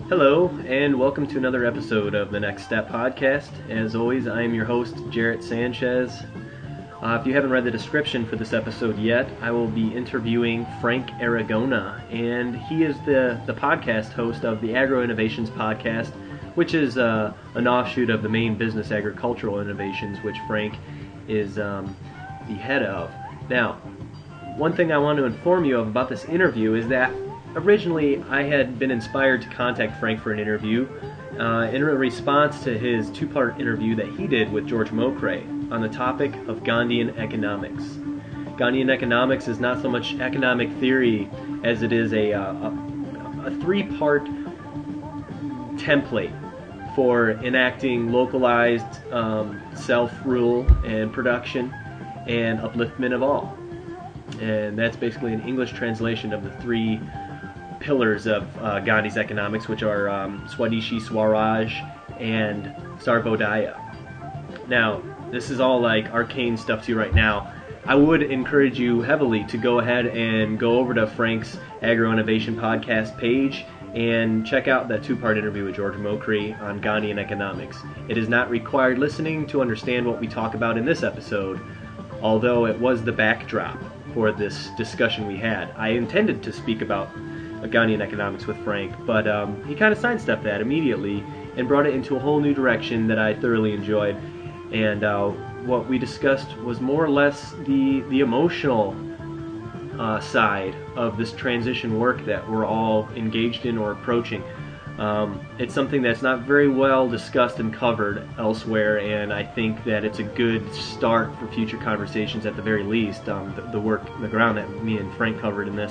Hello, and welcome to another episode of the Next Step podcast. As always, I am your host, Jarrett Sanchez. If you haven't read the description for this episode yet, I will be interviewing Frank Aragona, and he is the podcast host of the Agro Innovations podcast, which is an offshoot of the main business Agricultural Innovations, which Frank is the head of. Now, one thing I want to inform you of about this interview is that originally I had been inspired to contact Frank for an interview in response to his two-part interview that he did with George Mokray on the topic of Gandhian economics. Gandhian economics is not so much economic theory as it is a three-part template for enacting localized self-rule and production and upliftment of all. And that's basically an English translation of the three pillars of Gandhi's economics, which are Swadeshi Swaraj and Sarvodaya. Now, this is all like arcane stuff to you right now. I would encourage you heavily to go ahead and go over to Frank's Agro Innovation podcast page and check out that two-part interview with George Mokray on Gandhian economics. It is not required listening to understand what we talk about in this episode, although it was the backdrop for this discussion we had. I intended to speak about Gandhian economics with Frank, but he kind of sidestepped that immediately and brought it into a whole new direction that I thoroughly enjoyed. And what we discussed was more or less the emotional side of this transition work that we're all engaged in or approaching. It's something that's not very well discussed and covered elsewhere, and I think that it's a good start for future conversations at the very least. The work, the ground that me and Frank covered in this.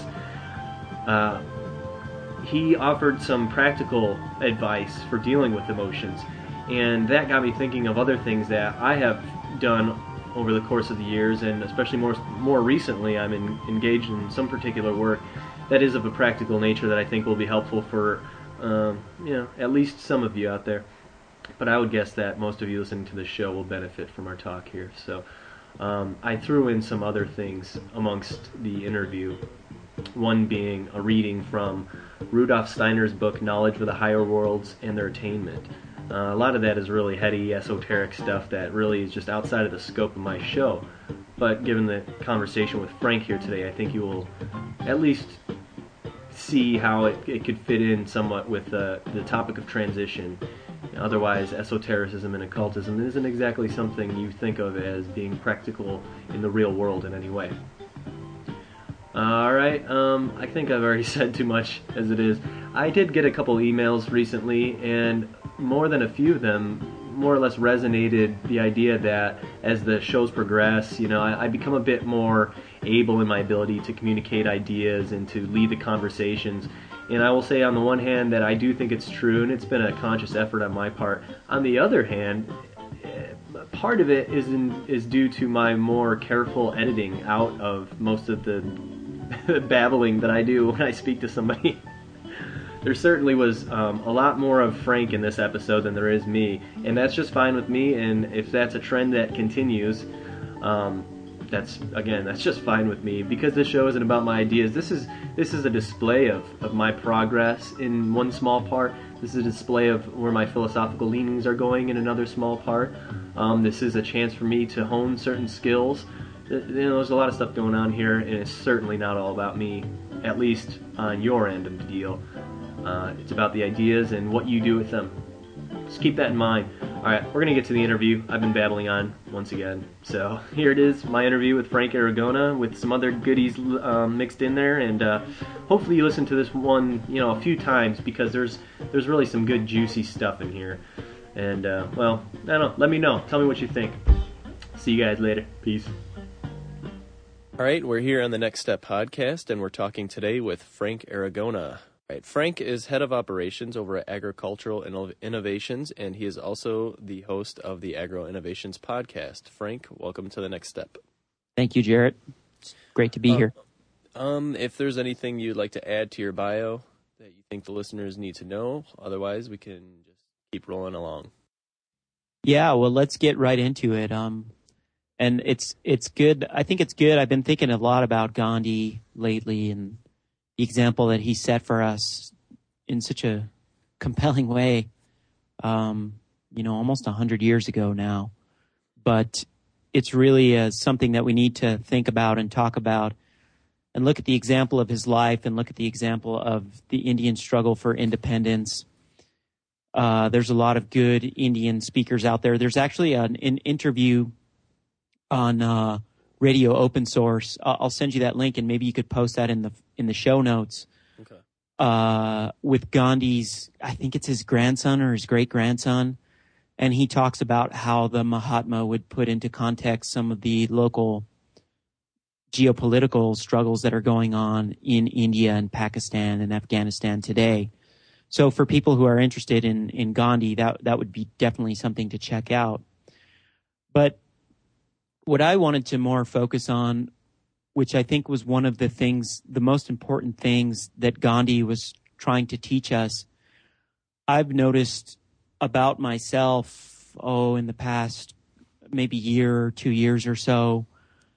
He offered some practical advice for dealing with emotions, and that got me thinking of other things that I have done over the course of the years, and especially more recently I'm engaged in some particular work that is of a practical nature that I think will be helpful for at least some of you out there. But I would guess that most of you listening to this show will benefit from our talk here. So I threw in some other things amongst the interview, one being a reading from Rudolf Steiner's book, Knowledge for the Higher Worlds and Their Attainment. A lot of that is really heady, esoteric stuff that really is just outside of the scope of my show. But given the conversation with Frank here today, I think you will at least see how it could fit in somewhat with the topic of transition. Otherwise, esotericism and occultism isn't exactly something you think of as being practical in the real world in any way. Alright, I think I've already said too much as it is. I did get a couple emails recently, and more than a few of them more or less resonated the idea that as the shows progress, I become a bit more able in my ability to communicate ideas and to lead the conversations. And I will say on the one hand that I do think it's true, and it's been a conscious effort on my part. On the other hand, part of it is due to my more careful editing out of most of the babbling that I do when I speak to somebody. There certainly was a lot more of Frank in this episode than there is me, and that's just fine with me. And if that's a trend that continues, that's just fine with me, because this show isn't about my ideas. This is a display of my progress in one small part. This is a display of where my philosophical leanings are going in another small part. This is a chance for me to hone certain skills. There's a lot of stuff going on here, and it's certainly not all about me, at least on your end of the deal. It's about the ideas and what you do with them. Just keep that in mind. Alright, we're going to get to the interview. I've been babbling on once again. So here it is, my interview with Frank Aragona, with some other goodies mixed in there. And hopefully you listen to this one a few times, because there's really some good juicy stuff in here. And I don't know, let me know. Tell me what you think. See you guys later. Peace. All right, we're here on the Next Step podcast, and we're talking today with Frank Aragona. All right, Frank is head of operations over at Agricultural Innovations, and he is also the host of the Agro Innovations podcast. Frank, welcome to the Next Step. Thank you, Jarrett. It's great to be here. If there's anything you'd like to add to your bio that you think the listeners need to know, otherwise we can just keep rolling along. Yeah, well, let's get right into it. And it's good. I think it's good. I've been thinking a lot about Gandhi lately, and the example that he set for us in such a compelling way, almost 100 years ago now. But it's really something that we need to think about and talk about and look at the example of his life and look at the example of the Indian struggle for independence. There's a lot of good Indian speakers out there. There's actually an interview on Radio Open Source. I'll send you that link, and maybe you could post that in the show notes. Okay. With Gandhi's, I think it's his grandson or his great grandson, and he talks about how the Mahatma would put into context some of the local geopolitical struggles that are going on in India and Pakistan and Afghanistan today. So for people who are interested in Gandhi, that would be definitely something to check out. But what I wanted to more focus on, which I think was one of the most important things that Gandhi was trying to teach us, I've noticed about myself, in the past maybe year or 2 years or so,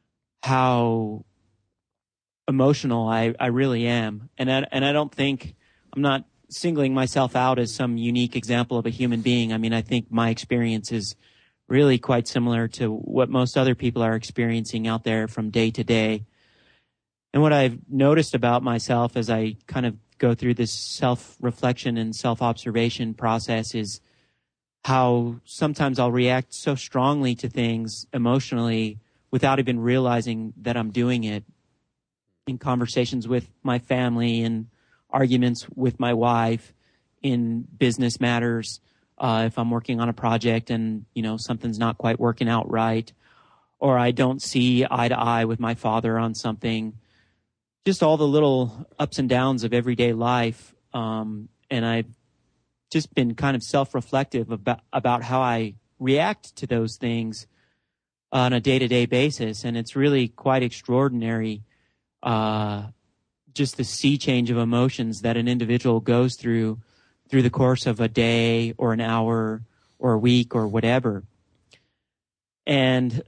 how emotional I really am. And I don't think, I'm not singling myself out as some unique example of a human being. I mean, I think my experience is really quite similar to what most other people are experiencing out there from day to day. And what I've noticed about myself as I kind of go through this self-reflection and self-observation process is how sometimes I'll react so strongly to things emotionally without even realizing that I'm doing it, in conversations with my family, in arguments with my wife, in business matters, if I'm working on a project and, something's not quite working out right, or I don't see eye to eye with my father on something, just all the little ups and downs of everyday life. And I've just been kind of self-reflective about how I react to those things on a day-to-day basis. And it's really quite extraordinary, just the sea change of emotions that an individual goes through the course of a day or an hour or a week or whatever. And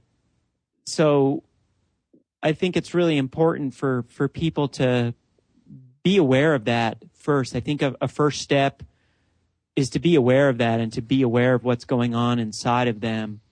so I think it's really important for people to be aware of that first. I think a first step is to be aware of that and to be aware of what's going on inside of them.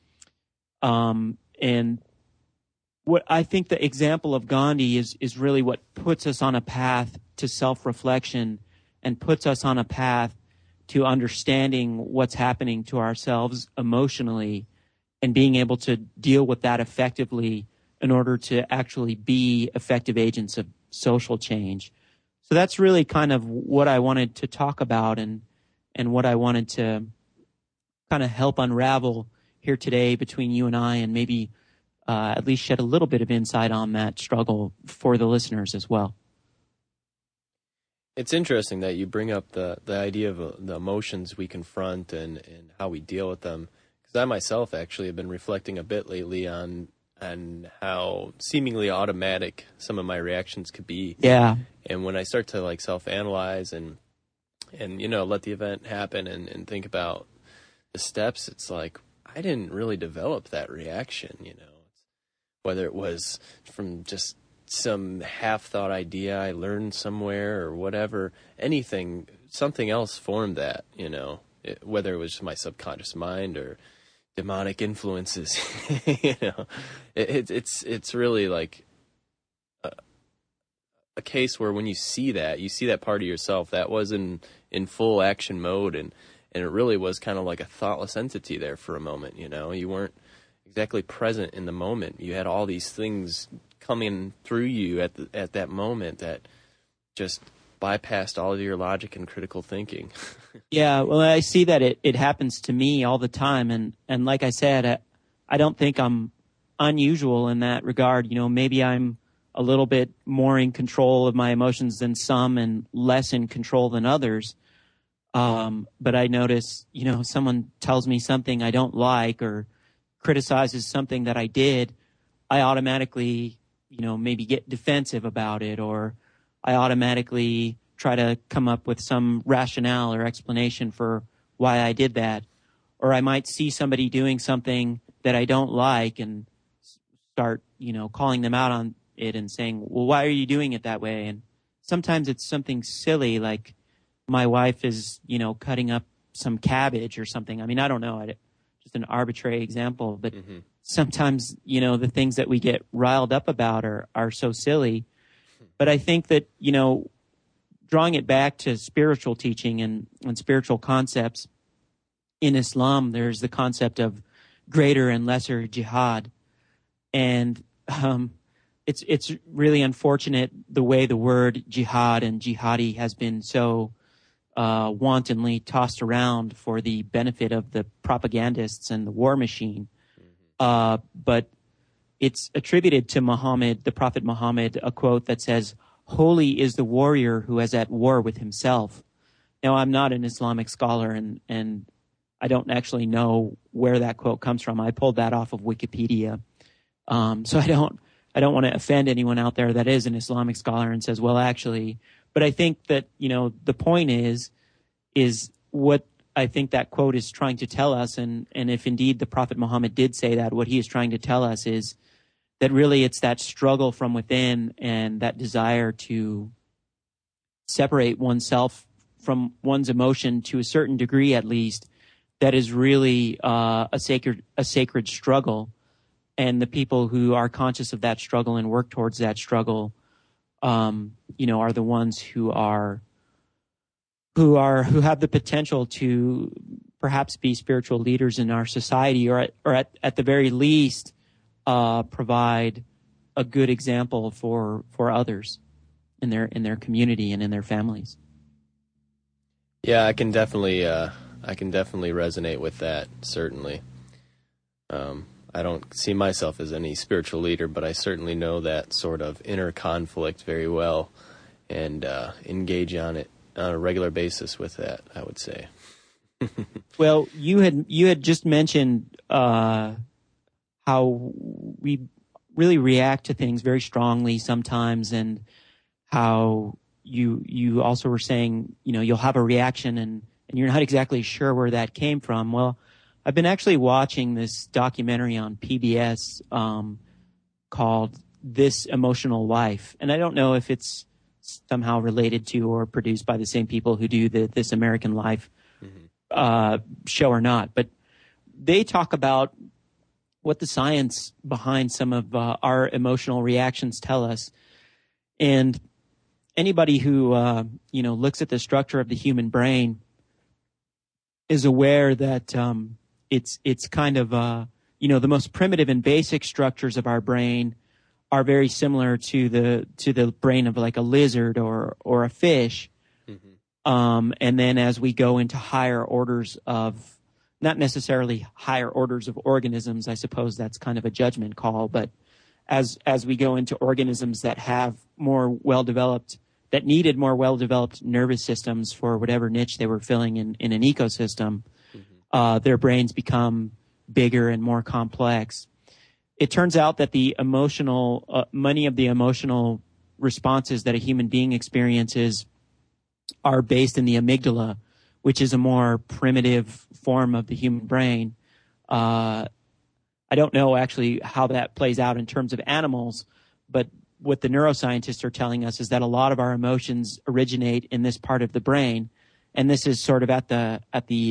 And what I think the example of Gandhi is really what puts us on a path to self-reflection and puts us on a path to understanding what's happening to ourselves emotionally and being able to deal with that effectively in order to actually be effective agents of social change. So that's really kind of what I wanted to talk about and what I wanted to kind of help unravel here today between you and I, and maybe at least shed a little bit of insight on that struggle for the listeners as well. It's interesting that you bring up the idea of the emotions we confront and how we deal with them, because I myself actually have been reflecting a bit lately on how seemingly automatic some of my reactions could be. Yeah. And when I start to self-analyze and let the event happen and think about the steps, it's like I didn't really develop that reaction, whether it was from just some half-thought idea I learned somewhere or whatever, something else formed that, whether it was my subconscious mind or demonic influences, it's really like a case where when you see that part of yourself that was in full action mode, and it really was kind of like a thoughtless entity there for a moment. You weren't exactly present in the moment. You had all these things coming through you at that moment that just bypassed all of your logic and critical thinking. Yeah, well, I see that it happens to me all the time, and like I said, I don't think I'm unusual in that regard. Maybe I'm a little bit more in control of my emotions than some and less in control than others. But I notice, someone tells me something I don't like or criticizes something that I did, I automatically, maybe get defensive about it, or I automatically try to come up with some rationale or explanation for why I did that. Or I might see somebody doing something that I don't like and start, calling them out on it and saying, well, why are you doing it that way? And sometimes it's something silly like, my wife is, cutting up some cabbage or something. I mean, I don't know. Just an arbitrary example, but sometimes, the things that we get riled up about are so silly. But I think that, drawing it back to spiritual teaching and spiritual concepts, in Islam, there's the concept of greater and lesser jihad. And it's really unfortunate the way the word jihad and jihadi has been so wantonly tossed around for the benefit of the propagandists and the war machine. But it's attributed to Muhammad, the Prophet Muhammad, a quote that says, "Holy is the warrior who is at war with himself." Now, I'm not an Islamic scholar, and I don't actually know where that quote comes from. I pulled that off of Wikipedia. So I don't want to offend anyone out there that is an Islamic scholar and says, well, actually, but I think that, the point is what I think that quote is trying to tell us. And if indeed the Prophet Muhammad did say that, what he is trying to tell us is that really it's that struggle from within and that desire to separate oneself from one's emotion to a certain degree, at least, that is really a sacred struggle. And the people who are conscious of that struggle and work towards that struggle, are the ones who have the potential to perhaps be spiritual leaders in our society, or at the very least, provide a good example for others in their community and in their families. Yeah, I can definitely resonate with that. Certainly. I don't see myself as any spiritual leader, but I certainly know that sort of inner conflict very well, and engage on it on a regular basis with that, I would say. Well, you had just mentioned how we really react to things very strongly sometimes, and how you also were saying, you'll have a reaction and you're not exactly sure where that came from. Well, I've been actually watching this documentary on PBS called This Emotional Life. And I don't know if it's somehow related to or produced by the same people who do the This American Life show or not. But they talk about what the science behind some of our emotional reactions tell us. And anybody who, looks at the structure of the human brain is aware that it's kind of the most primitive and basic structures of our brain are very similar to the brain of like a lizard or a fish. And then as we go into higher orders of, not necessarily higher orders of organisms, I suppose that's kind of a judgment call, but as we go into organisms that have that needed more well-developed nervous systems for whatever niche they were filling in an ecosystem, their brains become bigger and more complex. It turns out that many of the emotional responses that a human being experiences are based in the amygdala, which is a more primitive form of the human brain. I don't know actually how that plays out in terms of animals, but what the neuroscientists are telling us is that a lot of our emotions originate in this part of the brain, and this is sort of at the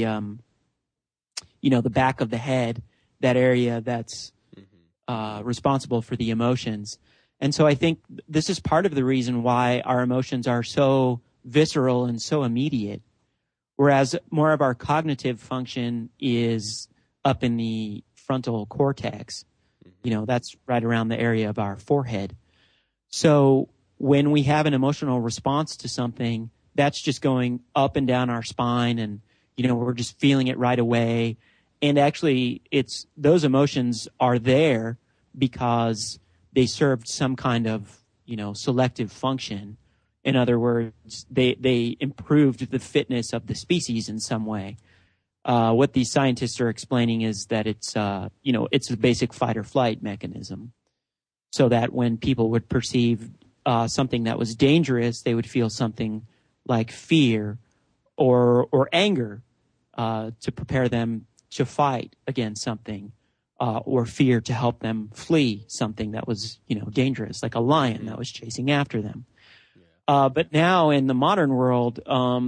the back of the head, that area that's responsible for the emotions. And so I think this is part of the reason why our emotions are so visceral and so immediate, whereas more of our cognitive function is up in the frontal cortex. That's right around the area of our forehead. So when we have an emotional response to something, that's just going up and down our spine, and we're just feeling it right away. And actually, those emotions are there because they served some kind of selective function. In other words, they improved the fitness of the species in some way. What these scientists are explaining is that it's a basic fight or flight mechanism, so that when people would perceive something that was dangerous, they would feel something like fear or anger to prepare them to fight against something, or fear to help them flee something that was dangerous, like a lion that was chasing after them. But now in the modern world,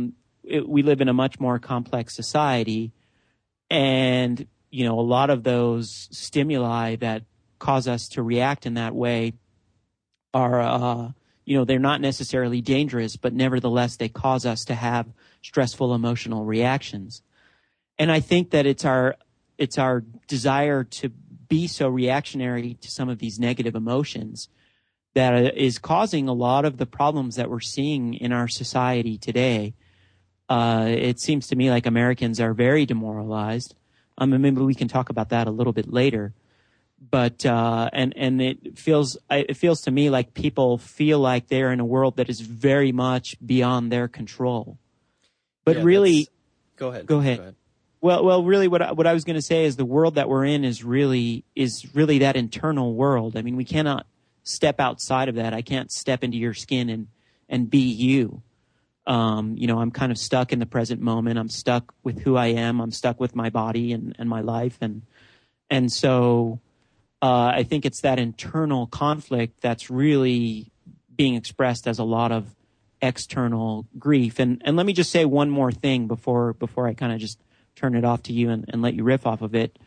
we live in a much more complex society, and a lot of those stimuli that cause us to react in that way are they're not necessarily dangerous, but nevertheless they cause us to have stressful emotional reactions. And I think that it's our desire to be so reactionary to some of these negative emotions that is causing a lot of the problems that we're seeing in our society today. It seems to me like Americans are very demoralized. Maybe we can talk about that a little bit later. But and it feels to me like people feel like they're in a world that is very much beyond their control. But really, go ahead. Well, really, what I was going to say is the world that we're in is really that internal world. I mean, we cannot step outside of that. I can't step into your skin and be you. I'm kind of stuck in the present moment. I'm stuck with who I am. I'm stuck with my body and my life, and so I think it's that internal conflict that's really being expressed as a lot of external grief. And let me just say one more thing before I kind of just turn it off to you and let you riff off of it.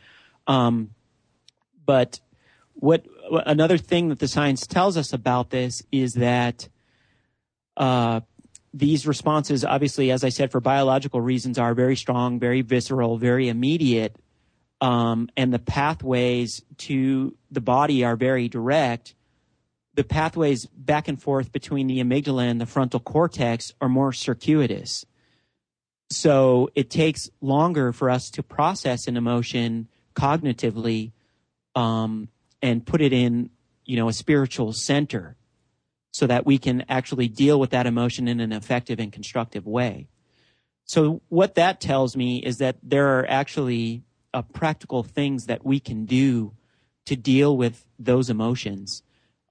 But what another thing that the science tells us about this is that these responses, obviously, as I said, for biological reasons, are very strong, very visceral, very immediate, and the pathways to the body are very direct. The pathways back and forth between the amygdala and the frontal cortex are more circuitous. So it takes longer for us to process an emotion cognitively and put it in, a spiritual center so that we can actually deal with that emotion in an effective and constructive way. So what that tells me is that there are actually practical things that we can do to deal with those emotions.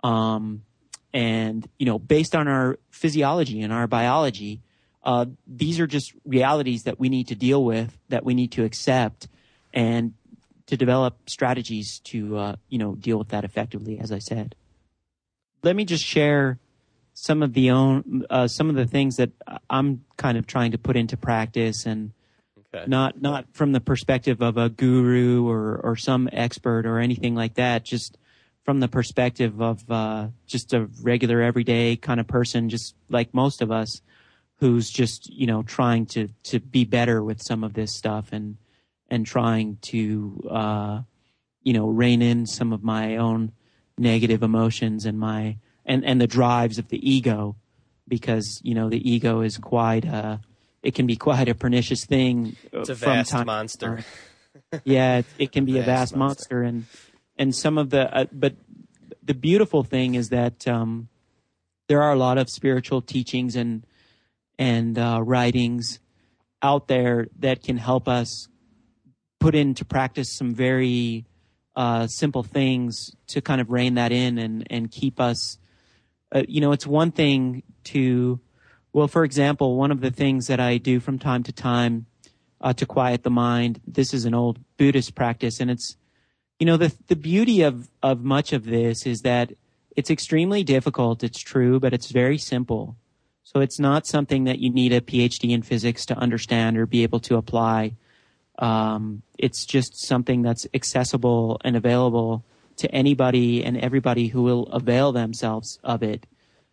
And, based on our physiology and our biology, these are just realities that we need to deal with, that we need to accept, and to develop strategies to, deal with that effectively, as I said. Let me just share some of the things that I'm kind of trying to put into practice, and not from the perspective of a guru or some expert or anything like that, just from the perspective of just a regular everyday kind of person, just like most of us, who's just, trying to be better with some of this stuff and trying to, rein in some of my own negative emotions and the drives of the ego, because, the ego is it can be quite a pernicious thing. It's a vast monster. Yeah, it can be a vast monster. And some of but the beautiful thing is that there are a lot of spiritual teachings and writings out there that can help us put into practice some very simple things to kind of rein that in and keep us. It's one thing for example, one of the things that I do from time to time to quiet the mind. This is an old Buddhist practice, and it's. The beauty of much of this is that it's extremely difficult, it's true, but it's very simple. So it's not something that you need a PhD in physics to understand or be able to apply. It's just something that's accessible and available to anybody and everybody who will avail themselves of it.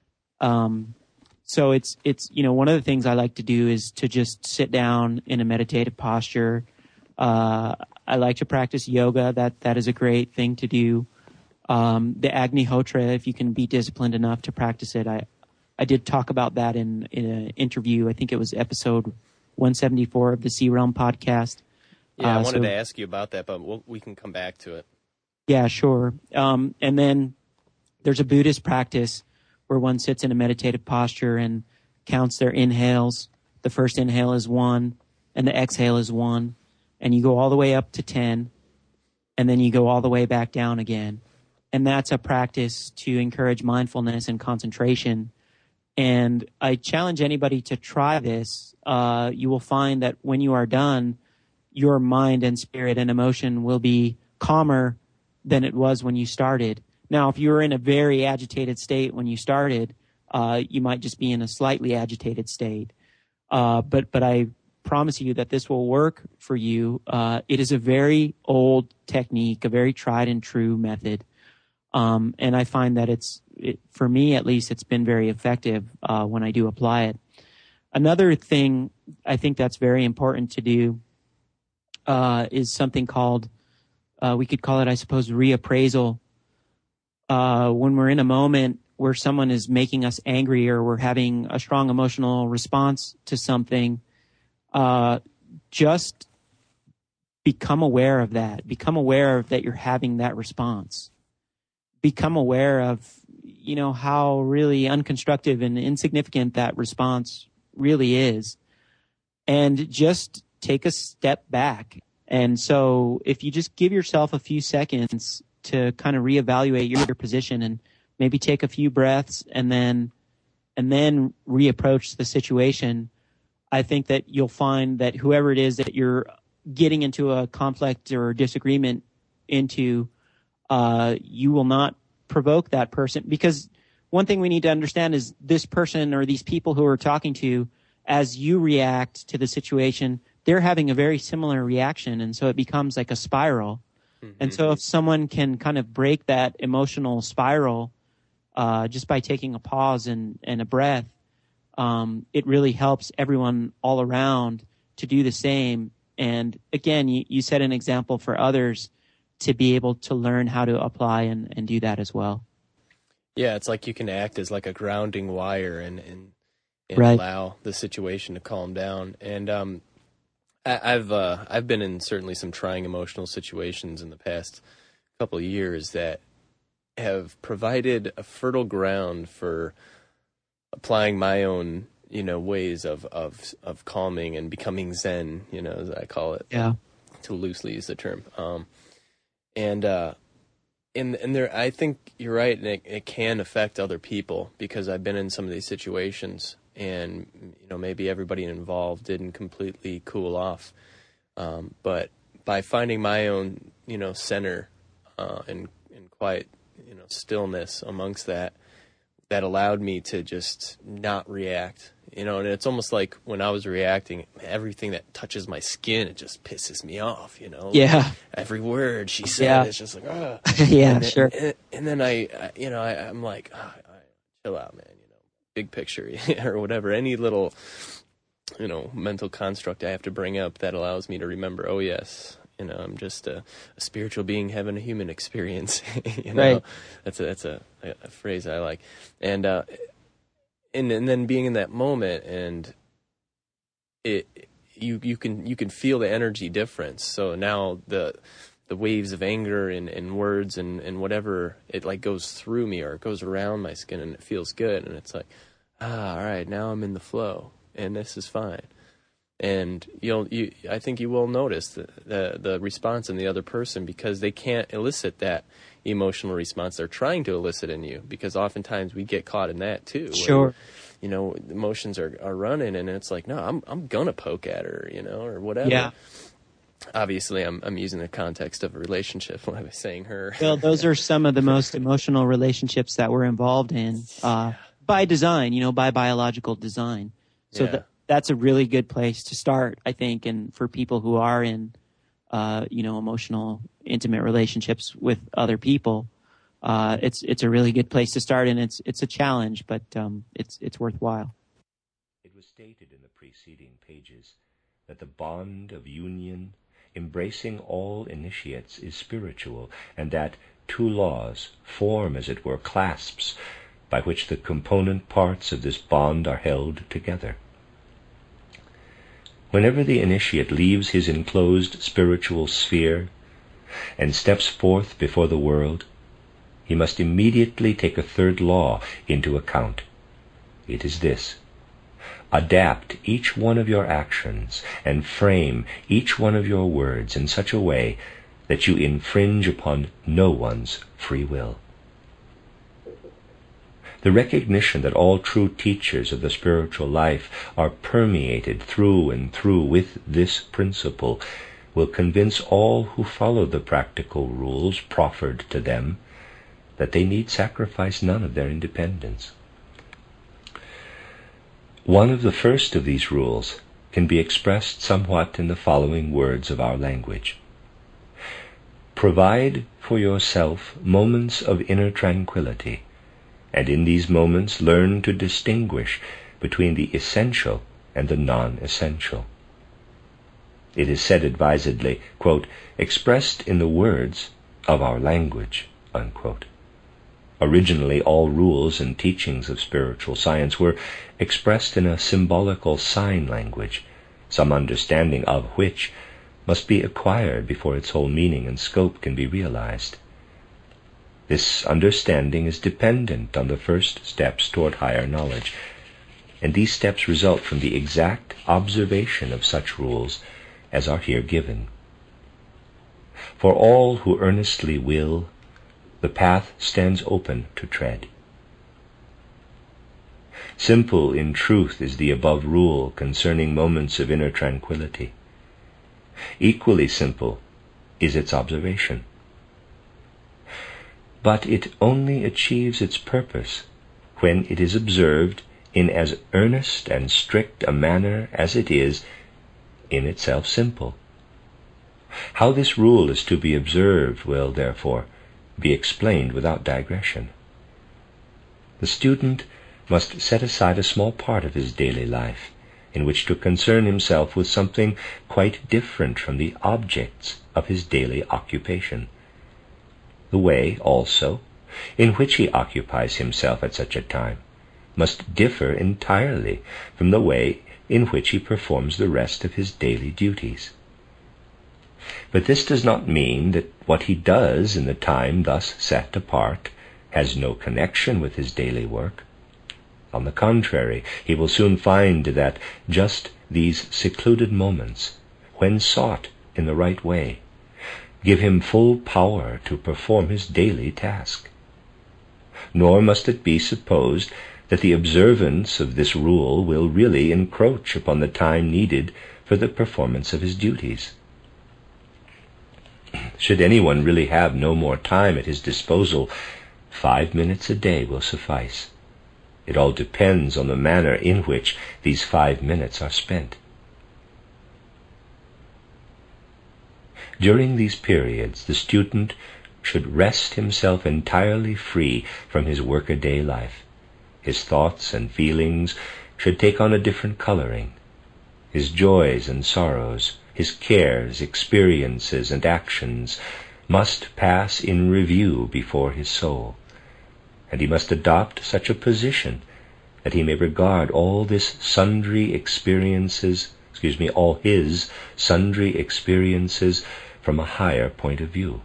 So it's one of the things I like to do is to just sit down in a meditative posture. I like to practice yoga. That is a great thing to do. The Agnihotra, if you can be disciplined enough to practice it. I did talk about that in an interview. I think it was episode 174 of the Sea Realm podcast. Yeah, I wanted to ask you about that, but we can come back to it. Yeah, sure. And then there's a Buddhist practice where one sits in a meditative posture and counts their inhales. The first inhale is 1, and the exhale is 1. And you go all the way up to 10, and then you go all the way back down again. And that's a practice to encourage mindfulness and concentration. And I challenge anybody to try this. You will find that when you are done, your mind and spirit and emotion will be calmer than it was when you started. Now, if you were in a very agitated state when you started, you might just be in a slightly agitated state. But I promise you that this will work for you. It is a very old technique, a very tried and true method. And I find that for me at least, it's been very effective when I do apply it. Another thing I think that's very important to do is something called, we could call it, I suppose, reappraisal. When we're in a moment where someone is making us angry or we're having a strong emotional response to something, just become aware of that. Become aware of that you're having that response. Become aware of, how really unconstructive and insignificant that response really is. And just take a step back. And so if you just give yourself a few seconds to kind of reevaluate your position and maybe take a few breaths and then reapproach the situation, I think that you'll find that whoever it is that you're getting into a conflict or disagreement into, you will not provoke that person. Because one thing we need to understand is this person or these people who are talking to, as you react to the situation, they're having a very similar reaction. And so it becomes like a spiral. Mm-hmm. And so if someone can kind of break that emotional spiral just by taking a pause and a breath, it really helps everyone all around to do the same. And again, you set an example for others to be able to learn how to apply and do that as well. Yeah, it's like you can act as like a grounding wire and right. allow the situation to calm down. And I've been in certainly some trying emotional situations in the past couple of years that have provided a fertile ground for applying my own, ways of calming and becoming Zen, as I call it. Yeah. To loosely use the term. And there, I think you're right, and it can affect other people because I've been in some of these situations, and maybe everybody involved didn't completely cool off, but by finding my own center and quiet stillness amongst that allowed me to just not react. And it's almost like when I was reacting, everything that touches my skin, it just pisses me off, Yeah. Every word she said, It's just like, ah. Yeah, and then, sure. And then I'm like, chill out, man, big picture or whatever. Any little, mental construct I have to bring up that allows me to remember, oh, yes, I'm just a spiritual being having a human experience, Right. That's a phrase I like. And then being in that moment, and you can feel the energy difference. So now the waves of anger and words and whatever, it like goes through me or it goes around my skin and it feels good. And it's like, all right, now I'm in the flow and this is fine. And I think you will notice the response in the other person because they can't elicit that emotional response they're trying to elicit in you, because oftentimes we get caught in that too. Sure. Where, emotions are running and it's like, no, I'm gonna poke at her, or whatever. Yeah. Obviously, I'm using the context of a relationship when I was saying her. Well, those are some of the most emotional relationships that we're involved in by design, by biological design. So that's a really good place to start, I think, and for people who are in, emotional, intimate relationships with other people, it's a really good place to start, and it's a challenge, but it's worthwhile. It was stated in the preceding pages that the bond of union embracing all initiates is spiritual, and that two laws form, as it were, clasps by which the component parts of this bond are held together. Whenever the initiate leaves his enclosed spiritual sphere and steps forth before the world, he must immediately take a third law into account. It is this: adapt each one of your actions and frame each one of your words in such a way that you infringe upon no one's free will. The recognition that all true teachers of the spiritual life are permeated through and through with this principle will convince all who follow the practical rules proffered to them that they need sacrifice none of their independence. One of the first of these rules can be expressed somewhat in the following words of our language. Provide for yourself moments of inner tranquility, and in these moments learn to distinguish between the essential and the non-essential. It is said advisedly, quote, expressed in the words of our language, unquote. Originally, all rules and teachings of spiritual science were expressed in a symbolical sign language, some understanding of which must be acquired before its whole meaning and scope can be realized. This understanding is dependent on the first steps toward higher knowledge, and these steps result from the exact observation of such rules as are here given. For all who earnestly will, the path stands open to tread. Simple in truth is the above rule concerning moments of inner tranquility. Equally simple is its observation. But it only achieves its purpose when it is observed in as earnest and strict a manner as it is in itself simple. How this rule is to be observed will, therefore, be explained without digression. The student must set aside a small part of his daily life in which to concern himself with something quite different from the objects of his daily occupation. The way, also, in which he occupies himself at such a time must differ entirely from the way in which he performs the rest of his daily duties. But this does not mean that what he does in the time thus set apart has no connection with his daily work. On the contrary, he will soon find that just these secluded moments, when sought in the right way, give him full power to perform his daily task. Nor must it be supposed that the observance of this rule will really encroach upon the time needed for the performance of his duties. Should anyone really have no more time at his disposal, 5 minutes a day will suffice. It all depends on the manner in which these 5 minutes are spent. During these periods, the student should rest himself entirely free from his workaday life. His thoughts and feelings should take on a different coloring. His joys and sorrows, his cares, experiences, and actions must pass in review before his soul, and he must adopt such a position that he may regard all his sundry experiences from a higher point of view.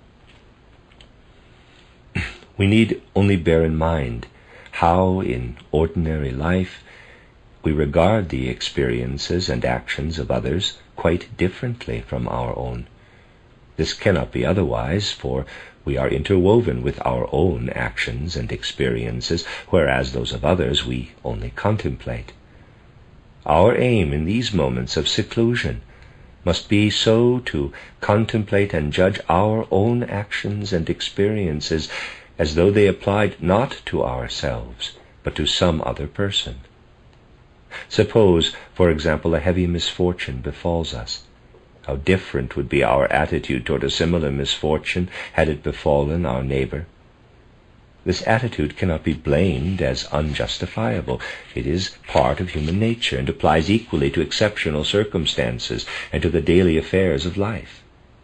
We need only bear in mind how, in ordinary life, we regard the experiences and actions of others quite differently from our own. This cannot be otherwise, for we are interwoven with our own actions and experiences, whereas those of others we only contemplate. Our aim in these moments of seclusion must be so to contemplate and judge our own actions and experiences as though they applied not to ourselves, but to some other person. Suppose, for example, a heavy misfortune befalls us. How different would be our attitude toward a similar misfortune had it befallen our neighbor. This attitude cannot be blamed as unjustifiable. It is part of human nature and applies equally to exceptional circumstances and to the daily affairs of life.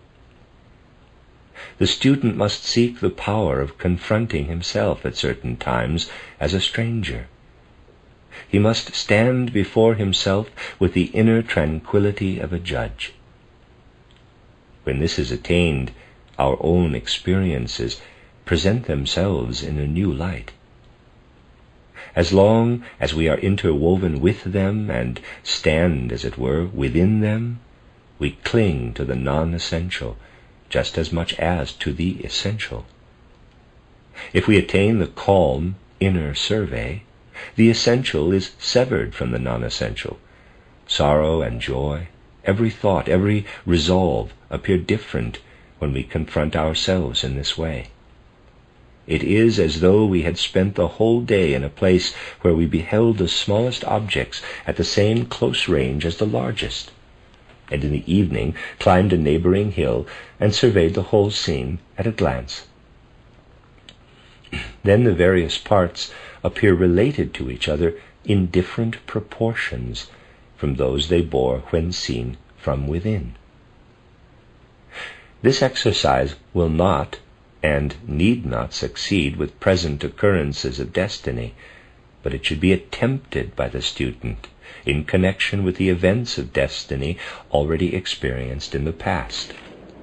The student must seek the power of confronting himself at certain times as a stranger. He must stand before himself with the inner tranquility of a judge. When this is attained, our own experiences present themselves in a new light. As long as we are interwoven with them and stand, as it were, within them, we cling to the non-essential just as much as to the essential. If we attain the calm inner survey, the essential is severed from the non-essential. Sorrow and joy, every thought, every resolve appear different when we confront ourselves in this way. It is as though we had spent the whole day in a place where we beheld the smallest objects at the same close range as the largest, and in the evening climbed a neighboring hill and surveyed the whole scene at a glance. Then the various parts appear related to each other in different proportions from those they bore when seen from within. This exercise will not and need not succeed with present occurrences of destiny, but it should be attempted by the student in connection with the events of destiny already experienced in the past.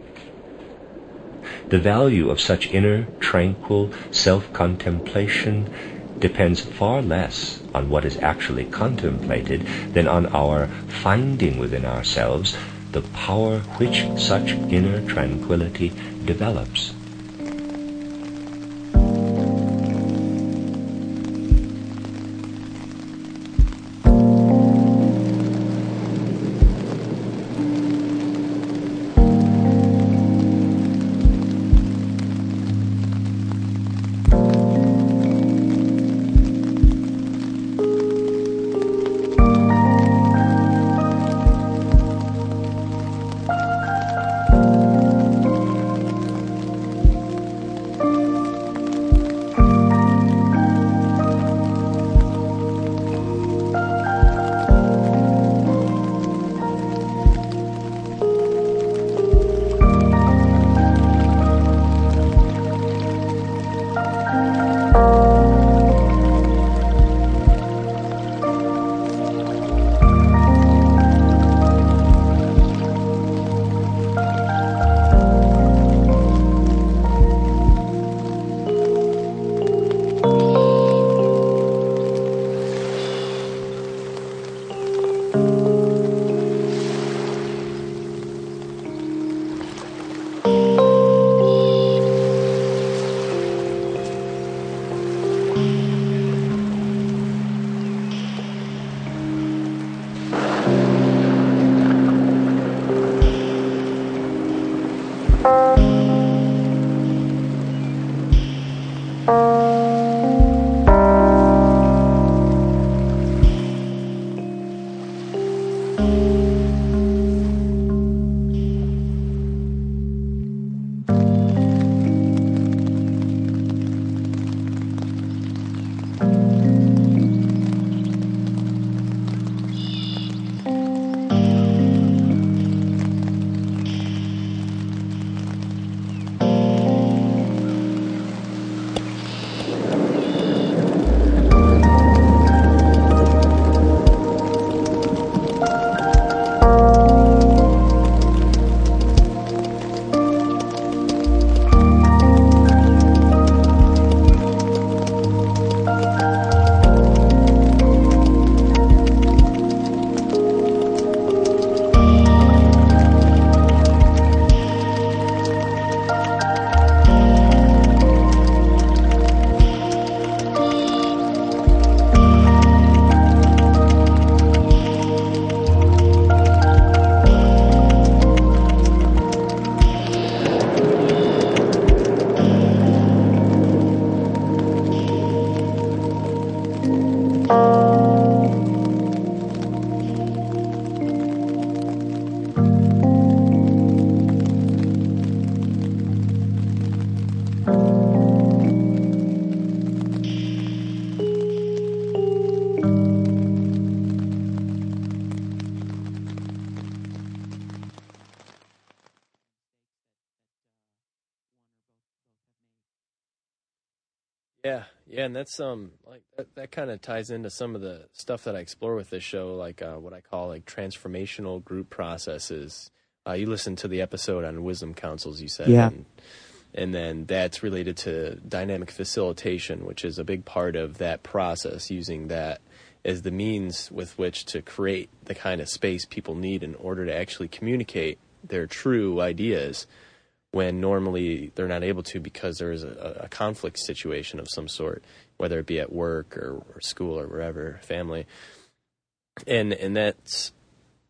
The value of such inner, tranquil self-contemplation depends far less on what is actually contemplated than on our finding within ourselves the power which such inner tranquility develops. Yeah, and that's like that kind of ties into some of the stuff that I explore with this show, like what I call like transformational group processes. You listened to the episode on wisdom councils, you said, Yeah. And then that's related to dynamic facilitation, which is a big part of that process, using that as the means with which to create the kind of space people need in order to actually communicate their true ideas, when normally they're not able to because there is a conflict situation of some sort, whether it be at work or school or wherever, family. And that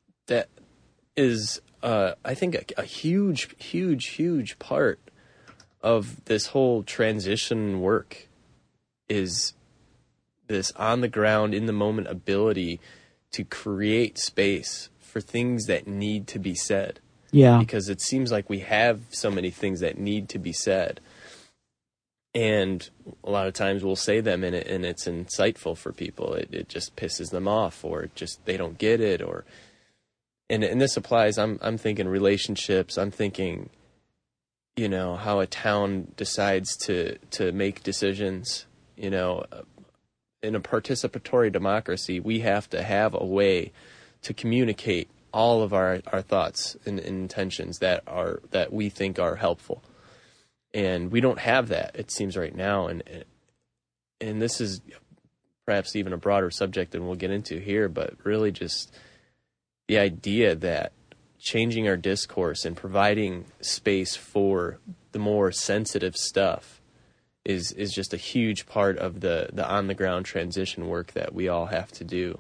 is, I think, a huge part of this whole transition work is this on the ground, in the moment ability to create space for things that need to be said. Yeah. Because it seems like we have so many things that need to be said. And a lot of times we'll say them and it's insightful for people. It just pisses them off, or it just, they don't get it, or, and this applies, I'm thinking relationships, I'm thinking, how a town decides to make decisions. In a participatory democracy, we have to have a way to communicate all of our thoughts and intentions that we think are helpful. And we don't have that, it seems, right now. And this is perhaps even a broader subject than we'll get into here, but really just the idea that changing our discourse and providing space for the more sensitive stuff is just a huge part of the on-the-ground transition work that we all have to do.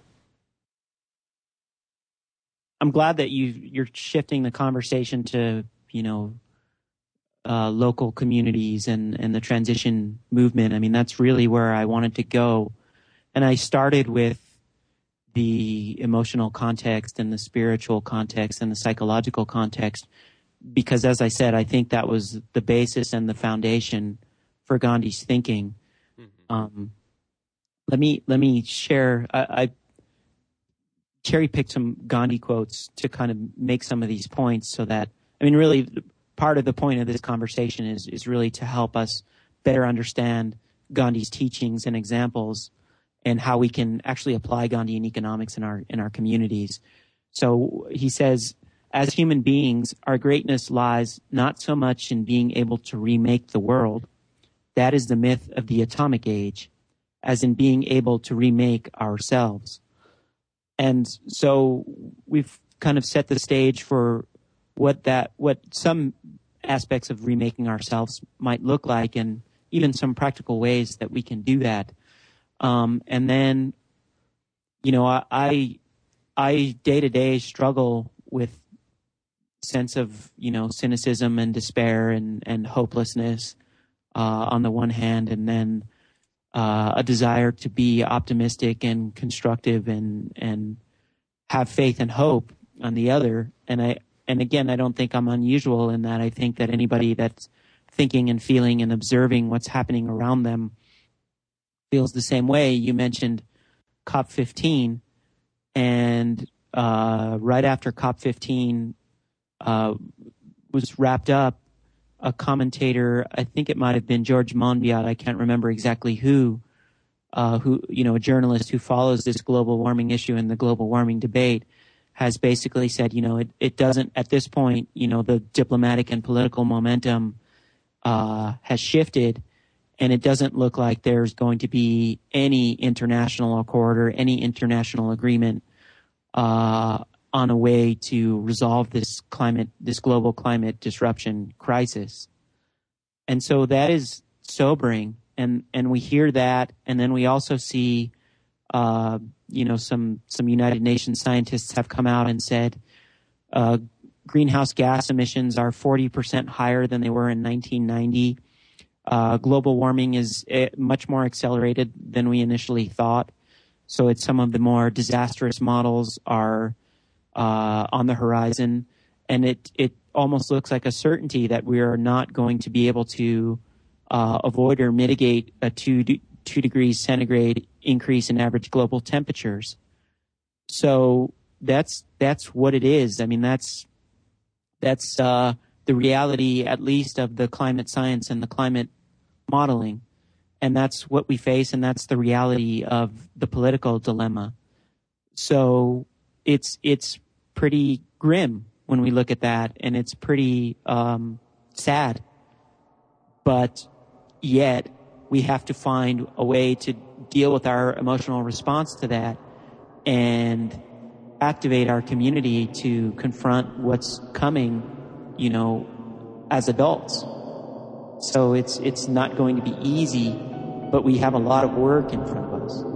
I'm glad that you're shifting the conversation to, local communities and the transition movement. I mean, that's really where I wanted to go. And I started with the emotional context and the spiritual context and the psychological context because, as I said, I think that was the basis and the foundation for Gandhi's thinking. Mm-hmm. Let me share. I cherry-picked some Gandhi quotes to kind of make some of these points so that, really part of the point of this conversation is really to help us better understand Gandhi's teachings and examples and how we can actually apply Gandhian economics in our communities. So he says, as human beings, our greatness lies not so much in being able to remake the world, that is the myth of the atomic age, as in being able to remake ourselves. And so we've kind of set the stage for what some aspects of remaking ourselves might look like, and even some practical ways that we can do that. And then, I day to day struggle with sense of, cynicism and despair and hopelessness, on the one hand, and then, a desire to be optimistic and constructive and have faith and hope on the other. And again, I don't think I'm unusual in that. I think that anybody that's thinking and feeling and observing what's happening around them feels the same way. You mentioned COP15, and right after COP15 was wrapped up, a commentator, I think it might have been George Monbiot, I can't remember exactly who, a journalist who follows this global warming issue and the global warming debate, has basically said, it doesn't, at this point, the diplomatic and political momentum has shifted, and it doesn't look like there's going to be any international accord or any international agreement on a way to resolve this global climate disruption crisis. And so that is sobering, and we hear that, and then we also see some United Nations scientists have come out and said greenhouse gas emissions are 40% higher than they were in 1990. Global warming is much more accelerated than we initially thought. So it's some of the more disastrous models are on the horizon, and it almost looks like a certainty that we are not going to be able to avoid or mitigate a 2 degrees centigrade increase in average global temperatures. So that's what it is. I mean, that's the reality, at least, of the climate science and the climate modeling. And that's what we face, and that's the reality of the political dilemma. So it's pretty grim when we look at that, and it's pretty sad. But yet we have to find a way to deal with our emotional response to that and activate our community to confront what's coming, as adults. So it's not going to be easy, but we have a lot of work in front of us.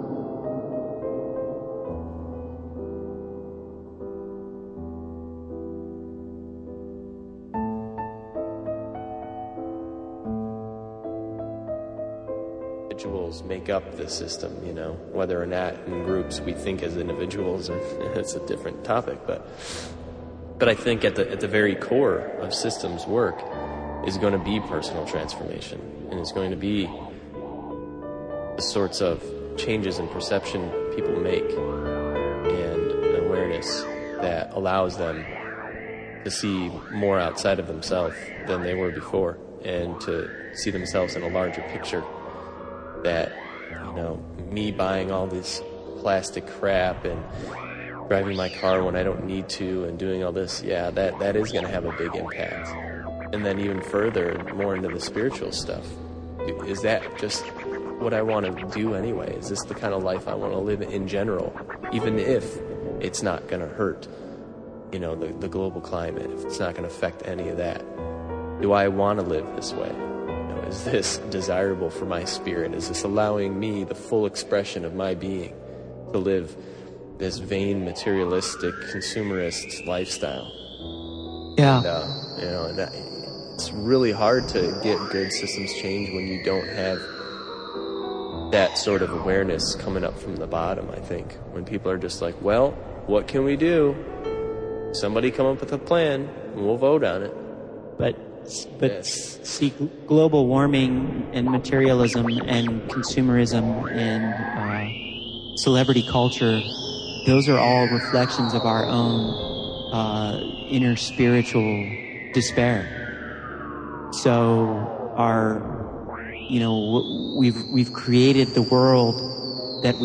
individuals make up the system, whether or not in groups we think as individuals, and it's a different topic, but I think at the very core of systems work is going to be personal transformation, and is going to be the sorts of changes in perception people make and awareness that allows them to see more outside of themselves than they were before, and to see themselves in a larger picture. That, me buying all this plastic crap and driving my car when I don't need to and doing all this, that is going to have a big impact. And then even further, more into the spiritual stuff. Is that just what I want to do anyway? Is this the kind of life I want to live in general, even if it's not going to hurt, the global climate, if it's not going to affect any of that? Do I want to live this way? Is this desirable for my spirit? Is this allowing me the full expression of my being to live this vain, materialistic, consumerist lifestyle? Yeah. And, it's really hard to get good systems change when you don't have that sort of awareness coming up from the bottom, I think. When people are just like, well, what can we do? Somebody come up with a plan, and we'll vote on it. But yes. See, global warming and materialism and consumerism and celebrity culture, those are all reflections of our own inner spiritual despair. So we've created the world that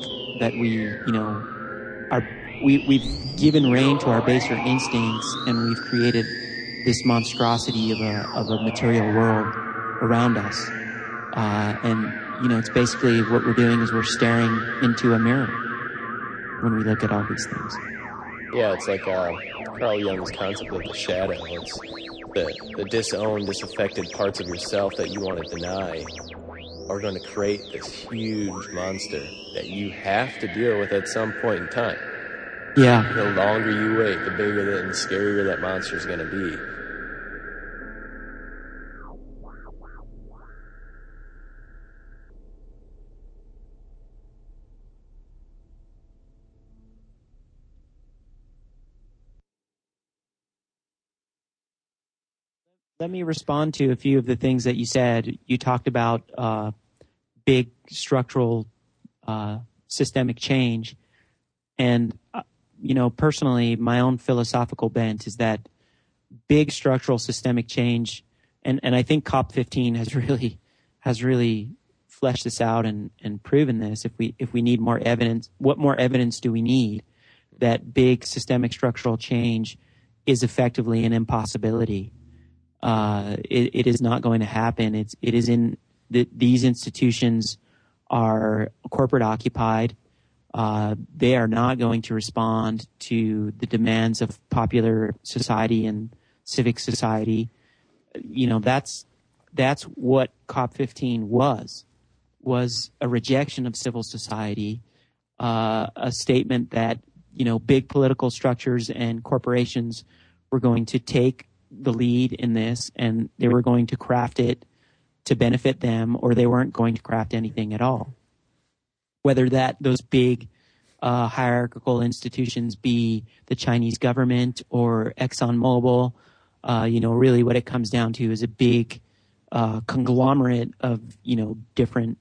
we've given rein to our baser instincts, and we've created this monstrosity of a material world around us. It's basically what we're doing is we're staring into a mirror when we look at all these things. Yeah, it's like Carl Jung's concept of the shadow. It's the disowned, disaffected parts of yourself that you want to deny are going to create this huge monster that you have to deal with at some point in time. Yeah. The longer you wait, the bigger and scarier that monster is going to be. Let me respond to a few of the things that you said. You talked about big structural systemic change. And, personally, my own philosophical bent is that big structural systemic change, and I think COP15 has really fleshed this out and proven this. If we need more evidence, what more evidence do we need that big systemic structural change is effectively an impossibility? It is not going to happen. It is in these institutions are corporate occupied. They are not going to respond to the demands of popular society and civic society. That's what COP15 was a rejection of civil society, a statement that, big political structures and corporations were going to take the lead in this, and they were going to craft it to benefit them, or they weren't going to craft anything at all. Whether those big hierarchical institutions be the Chinese government or ExxonMobil, really what it comes down to is a big conglomerate of different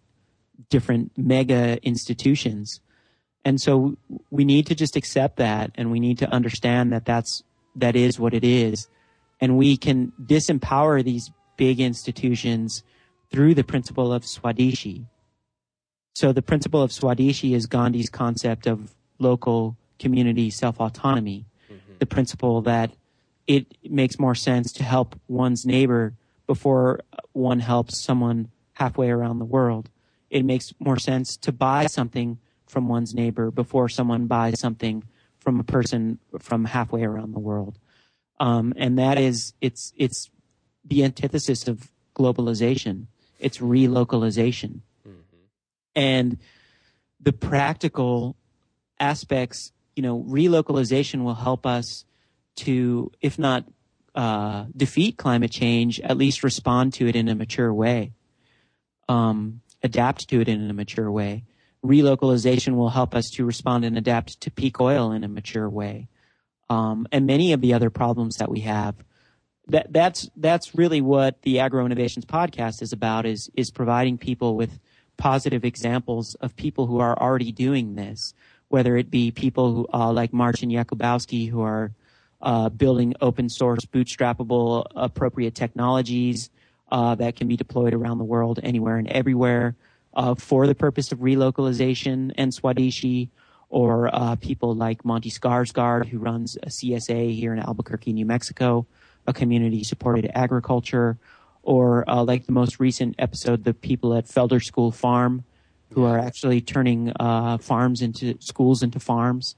mega institutions. And so we need to just accept that, and we need to understand that is what it is. And we can disempower these big institutions through the principle of Swadeshi. So the principle of Swadeshi is Gandhi's concept of local community self-autonomy. Mm-hmm. The principle that it makes more sense to help one's neighbor before one helps someone halfway around the world. It makes more sense to buy something from one's neighbor before someone buys something from a person from halfway around the world. And that is, it's the antithesis of globalization. It's relocalization. Mm-hmm. And the practical aspects, relocalization will help us to, if not defeat climate change, at least respond to it in a mature way. adapt to it in a mature way. Relocalization will help us to respond and adapt to peak oil in a mature way. And many of the other problems that we have. That's really what the Agro Innovations podcast is about, is providing people with positive examples of people who are already doing this, whether it be people who like Marcin Jakubowski, who are building open source, bootstrappable, appropriate technologies that can be deployed around the world, anywhere and everywhere, for the purpose of relocalization and Swadeshi, or people like Monty Skarsgård, who runs a CSA here in Albuquerque, New Mexico, a community-supported agriculture, or like the most recent episode, the people at Felder School Farm, who are actually turning schools into farms.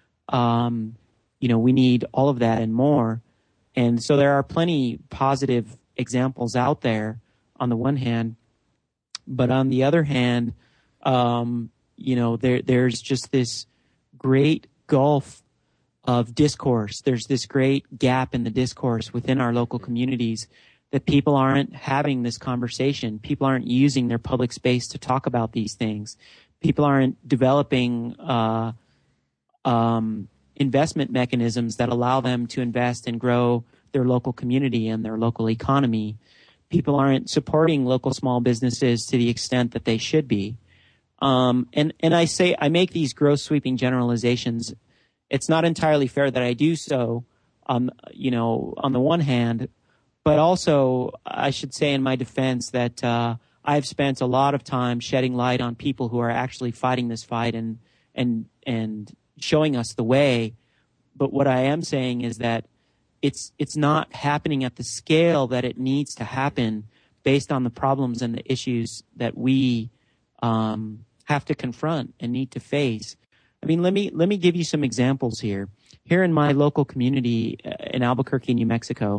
We need all of that and more. And so there are plenty positive examples out there on the one hand, but on the other hand, there's just this great gulf of discourse. There's this great gap in the discourse within our local communities that people aren't having this conversation. People aren't using their public space to talk about these things. People aren't developing investment mechanisms that allow them to invest and grow their local community and their local economy. People aren't supporting local small businesses to the extent that they should be. And I make these gross sweeping generalizations. It's not entirely fair that I do so, on the one hand, but also I should say in my defense that I've spent a lot of time shedding light on people who are actually fighting this fight and showing us the way. But what I am saying is that it's not happening at the scale that it needs to happen based on the problems and the issues that we have to confront and need to face. I mean, let me give you some examples here. Here in my local community in Albuquerque, New Mexico,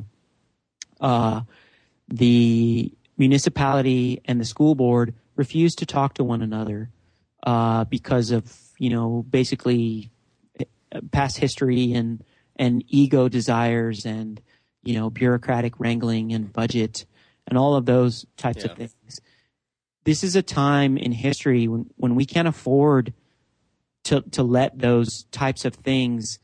the municipality and the school board refused to talk to one another because of, basically past history and ego desires and, bureaucratic wrangling and budget and all of those types of things. This is a time in history when we can't afford to let those types of things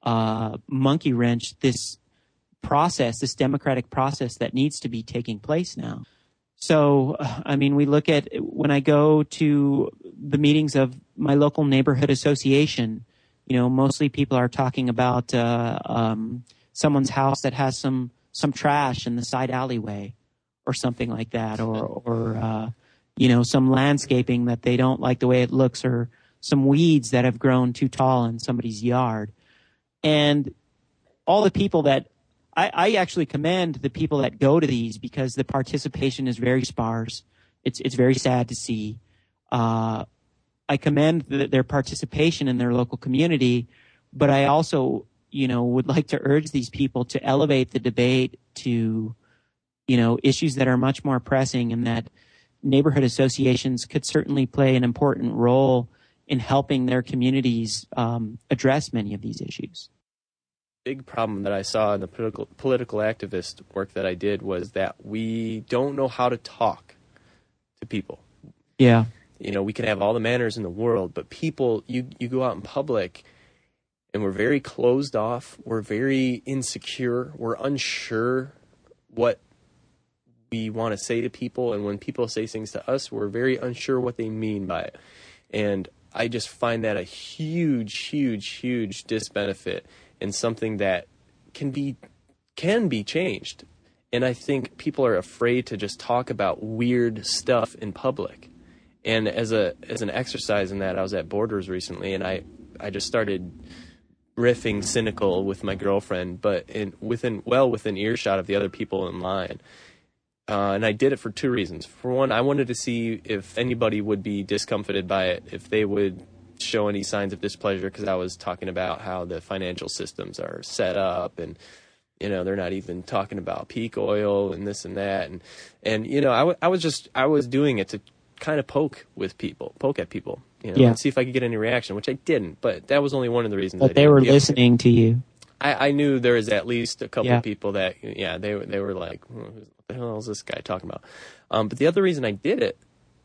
monkey wrench this process, this democratic process that needs to be taking place now. So, we look at, when I go to the meetings of my local neighborhood association, mostly people are talking about someone's house that has some trash in the side alleyway or something like that, or some landscaping that they don't like the way it looks, or some weeds that have grown too tall in somebody's yard. And all the people that I actually commend the people that go to these, because the participation is very sparse. It's very sad to see. I commend their participation in their local community, but I also, would like to urge these people to elevate the debate to, issues that are much more pressing, and that neighborhood associations could certainly play an important role in helping their communities address many of these issues. Big problem that I saw in the political activist work that I did was that we don't know how to talk to people. Yeah. We can have all the manners in the world, but people, you go out in public and we're very closed off. We're very insecure. We're unsure what we want to say to people. And when people say things to us, we're very unsure what they mean by it. And I just find that a huge, huge, huge disbenefit, and something that can be changed. And I think people are afraid to just talk about weird stuff in public. And as an exercise in that, I was at Borders recently, and I just started riffing cynical with my girlfriend, but within earshot of the other people in line. And I did it for two reasons. For one, I wanted to see if anybody would be discomfited by it, if they would show any signs of displeasure, because I was talking about how the financial systems are set up, and they're not even talking about peak oil and this and that, and I was doing it to kind of poke at people, and see if I could get any reaction, which I didn't. But that was only one of the reasons. But they were listening to you. I knew there was at least a couple of people that they were like, what the hell is this guy talking about? But the other reason I did it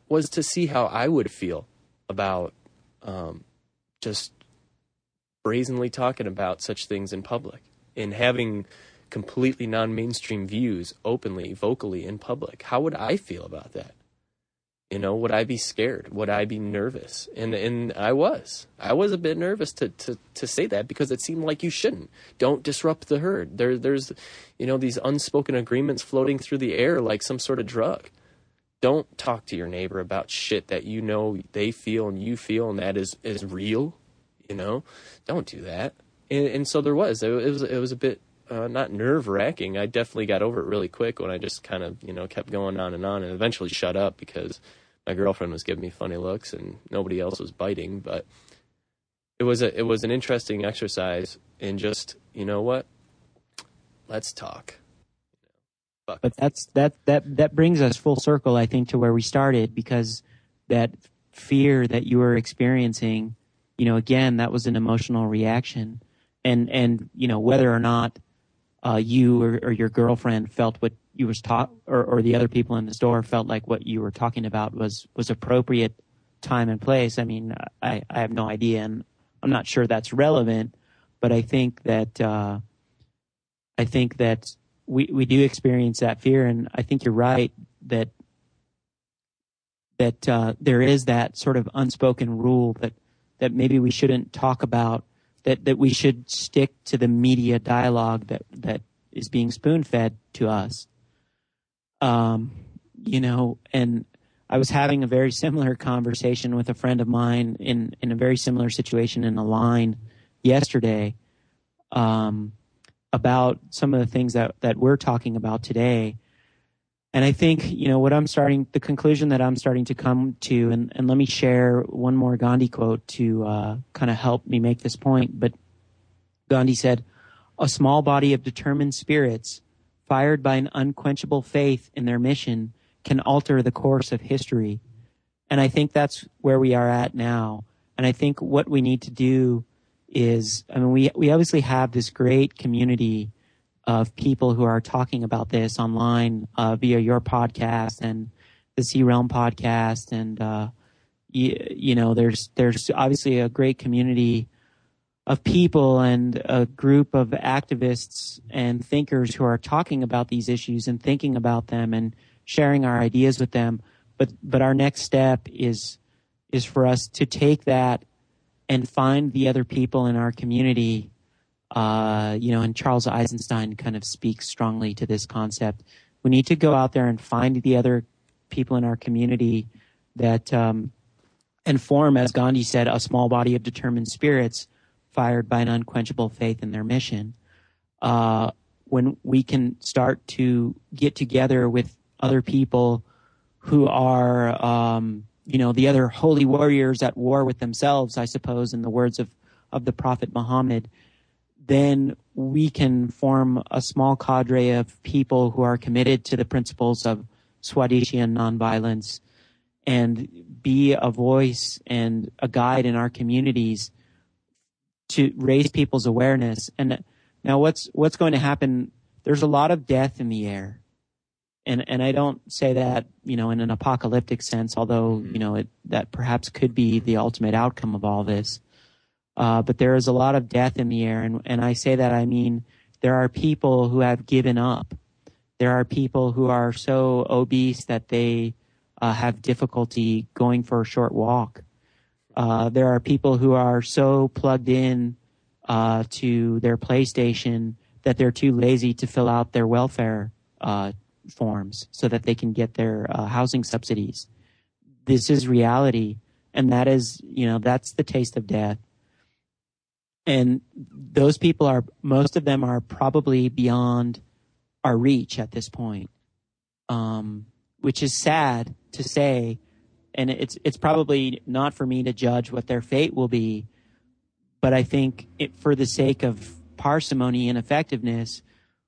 was to see how I would feel about just brazenly talking about such things in public and having completely non-mainstream views openly, vocally in public. How would I feel about that? You know, would I be scared? Would I be nervous? And I was a bit nervous to say that, because it seemed like you shouldn't. Don't disrupt the herd. There's, you know, these unspoken agreements floating through the air like some sort of drug. Don't talk to your neighbor about shit that you know they feel and you feel and that is real. You know, don't do that. And so it was a bit not nerve-wracking. I definitely got over it really quick when I just kind of, you know, kept going on and eventually shut up because my girlfriend was giving me funny looks and nobody else was biting. But it was an interesting exercise in just, you know what, let's talk. But that brings us full circle, I think, to where we started, because that fear that you were experiencing, you know, again, that was an emotional reaction. And you know, whether or not you or your girlfriend felt what you was taught, or the other people in the store felt like what you were talking about was appropriate time and place. I mean, I have no idea, and I'm not sure that's relevant, but I think that we do experience that fear, and I think you're right that there is that sort of unspoken rule that maybe we shouldn't talk about, that we should stick to the media dialogue that is being spoon-fed to us. You know, and I was having a very similar conversation with a friend of mine in a very similar situation in a line yesterday, about some of the things that we're talking about today. And I think, you know, the conclusion that I'm starting to come to, and let me share one more Gandhi quote to kind of help me make this point. But Gandhi said, "A small body of determined spirits, fired by an unquenchable faith in their mission, can alter the course of history." And I think that's where we are at now. And I think what we need to do is, I mean, we obviously have this great community of people who are talking about this online via your podcast and the C Realm podcast, and you know, there's obviously a great community of people and a group of activists and thinkers who are talking about these issues and thinking about them and sharing our ideas with them. But our next step is for us to take that and find the other people in our community. You know, and Charles Eisenstein kind of speaks strongly to this concept. We need to go out there and find the other people in our community that and form, as Gandhi said, a small body of determined spirits fired by an unquenchable faith in their mission. When we can start to get together with other people who are, you know, the other holy warriors at war with themselves, I suppose, in the words of the Prophet Muhammad, then we can form a small cadre of people who are committed to the principles of Swadeshi and nonviolence, and be a voice and a guide in our communities to raise people's awareness. And now what's going to happen, there's a lot of death in the air. And I don't say that, you know, in an apocalyptic sense, although, you know, that perhaps could be the ultimate outcome of all this. But there is a lot of death in the air. And I say that, I mean, there are people who have given up. There are people who are so obese that they have difficulty going for a short walk. There are people who are so plugged in to their PlayStation that they're too lazy to fill out their welfare forms so that they can get their housing subsidies. This is reality, and that is, you know, that's the taste of death. And those people most of them are probably beyond our reach at this point, which is sad to say. And it's probably not for me to judge what their fate will be, but I think for the sake of parsimony and effectiveness,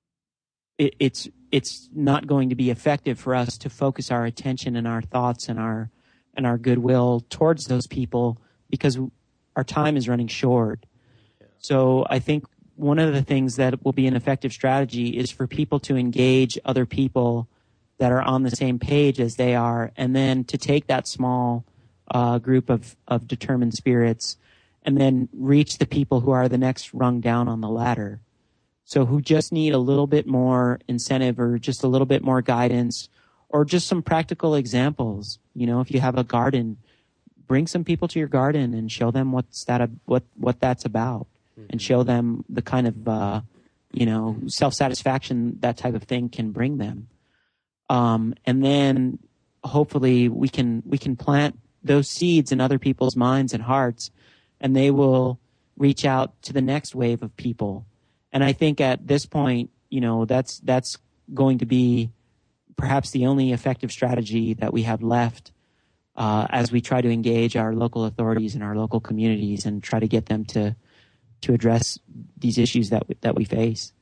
it's not going to be effective for us to focus our attention and our thoughts and our goodwill towards those people, because our time is running short. So I think one of the things that will be an effective strategy is for people to engage other people that are on the same page as they are, and then to take that small group of determined spirits and then reach the people who are the next rung down on the ladder. So who just need a little bit more incentive or just a little bit more guidance or just some practical examples. You know, if you have a garden, bring some people to your garden and show them what that's about, and show them the kind of, self-satisfaction that type of thing can bring them. And then hopefully we can plant those seeds in other people's minds and hearts, and they will reach out to the next wave of people. And I think at this point, that's going to be perhaps the only effective strategy that we have left as we try to engage our local authorities and our local communities and try to get them to address these issues that we face.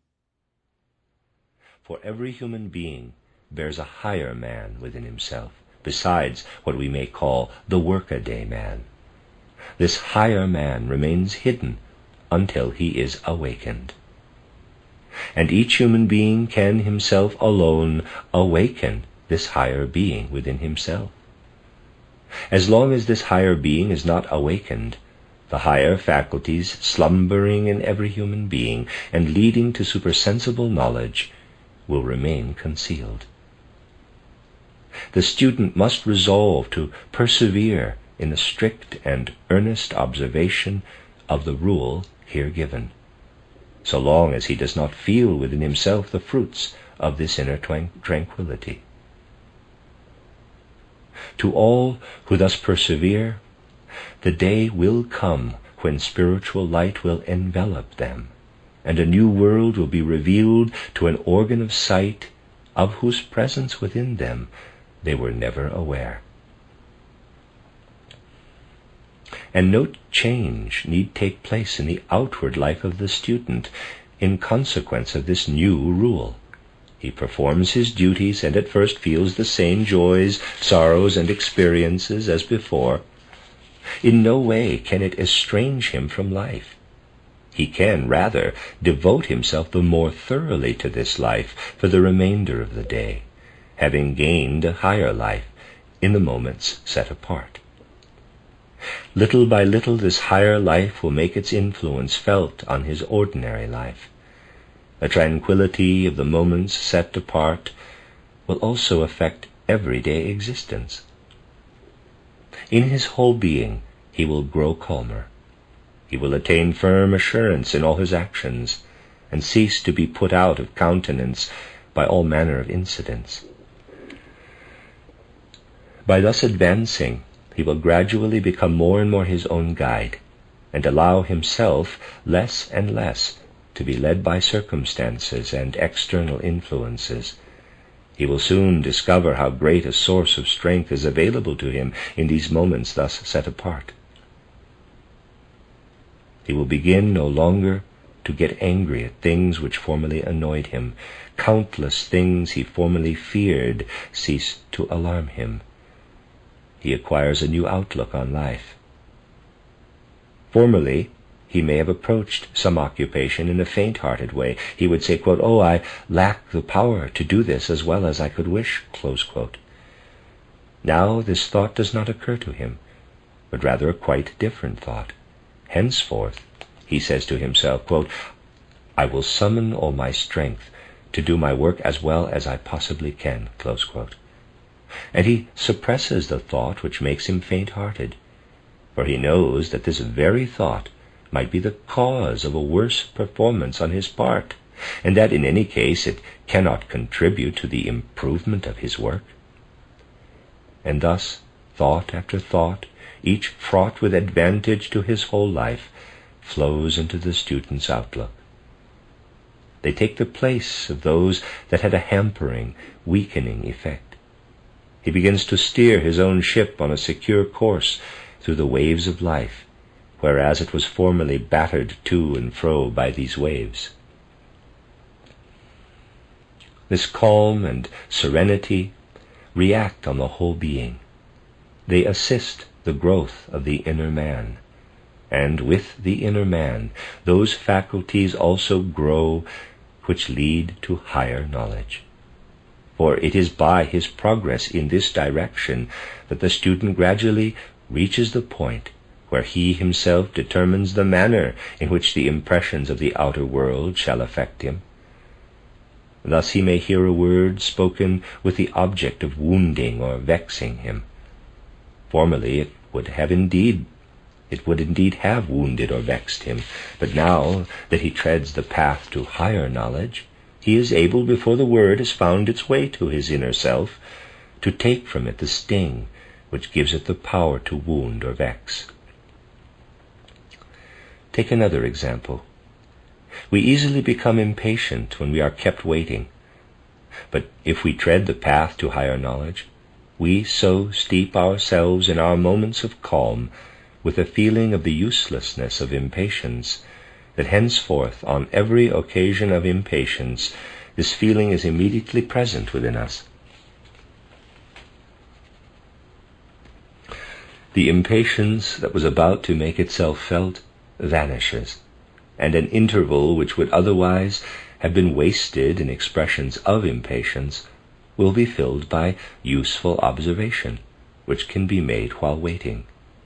For every human being bears a higher man within himself, besides what we may call the workaday man. This higher man remains hidden until he is awakened. And each human being can himself alone awaken this higher being within himself. As long as this higher being is not awakened, the higher faculties slumbering in every human being and leading to supersensible knowledge will remain concealed. The student must resolve to persevere in the strict and earnest observation of the rule here given, so long as he does not feel within himself the fruits of this inner tranquility. To all who thus persevere, the day will come when spiritual light will envelop them, and a new world will be revealed to an organ of sight of whose presence within them they were never aware. And no change need take place in the outward life of the student in consequence of this new rule. He performs his duties and at first feels the same joys, sorrows, and experiences as before. In no way can it estrange him from life. He can, rather, devote himself the more thoroughly to this life for the remainder of the day, having gained a higher life in the moments set apart. Little by little this higher life will make its influence felt on his ordinary life. The tranquility of the moments set apart will also affect everyday existence. In his whole being he will grow calmer. He will attain firm assurance in all his actions, and cease to be put out of countenance by all manner of incidents. By thus advancing, he will gradually become more and more his own guide, and allow himself less and less to be led by circumstances and external influences. He will soon discover how great a source of strength is available to him in these moments thus set apart. He will begin no longer to get angry at things which formerly annoyed him. Countless things he formerly feared cease to alarm him. He acquires a new outlook on life. Formerly, he may have approached some occupation in a faint-hearted way. He would say, quote, "Oh, I lack the power to do this as well as I could wish," close quote. Now this thought does not occur to him, but rather a quite different thought. Henceforth, he says to himself, quote, "I will summon all my strength to do my work as well as I possibly can," close quote. And he suppresses the thought which makes him faint-hearted, for he knows that this very thought might be the cause of a worse performance on his part, and that in any case it cannot contribute to the improvement of his work. And thus, thought after thought, each fraught with advantage to his whole life, flows into the student's outlook. They take the place of those that had a hampering, weakening effect. He begins to steer his own ship on a secure course through the waves of life, whereas it was formerly battered to and fro by these waves. This calm and serenity react on the whole being. They assist the growth of the inner man, and with the inner man those faculties also grow which lead to higher knowledge. for it is by his progress in this direction that the student gradually reaches the point where he himself determines the manner in which the impressions of the outer world shall affect him. Thus he may hear a word spoken with the object of wounding or vexing him. Formerly it would indeed have wounded or vexed him, but now that he treads the path to higher knowledge, he is able, before the word has found its way to his inner self, to take from it the sting which gives it the power to wound or vex. Take another example. We easily become impatient when we are kept waiting, but if we tread the path to higher knowledge, we so steep ourselves in our moments of calm with a feeling of the uselessness of impatience that henceforth, on every occasion of impatience, this feeling is immediately present within us. The impatience that was about to make itself felt vanishes, and an interval which would otherwise have been wasted in expressions of impatience will be filled by useful observation, which can be made while waiting.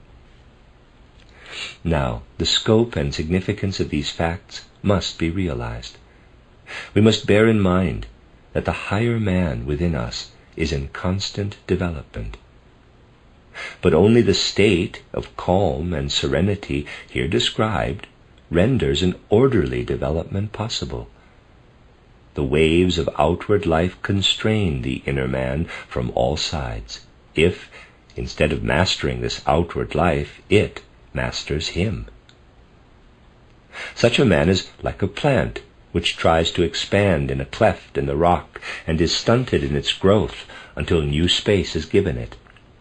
Now, the scope and significance of these facts must be realized. We must bear in mind that the higher man within us is in constant development. But only the state of calm and serenity here described renders an orderly development possible. The waves of outward life constrain the inner man from all sides, if, instead of mastering this outward life, it masters him. Such a man is like a plant which tries to expand in a cleft in the rock and is stunted in its growth until new space is given it.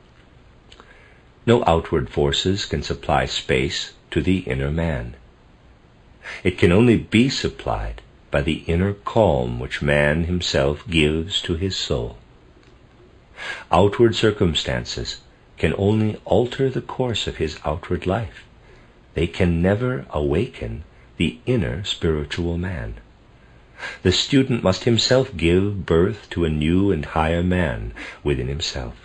No outward forces can supply space to the inner man. It can only be supplied by the inner calm which man himself gives to his soul. Outward circumstances can only alter the course of his outward life. They can never awaken the inner spiritual man. The student must himself give birth to a new and higher man within himself.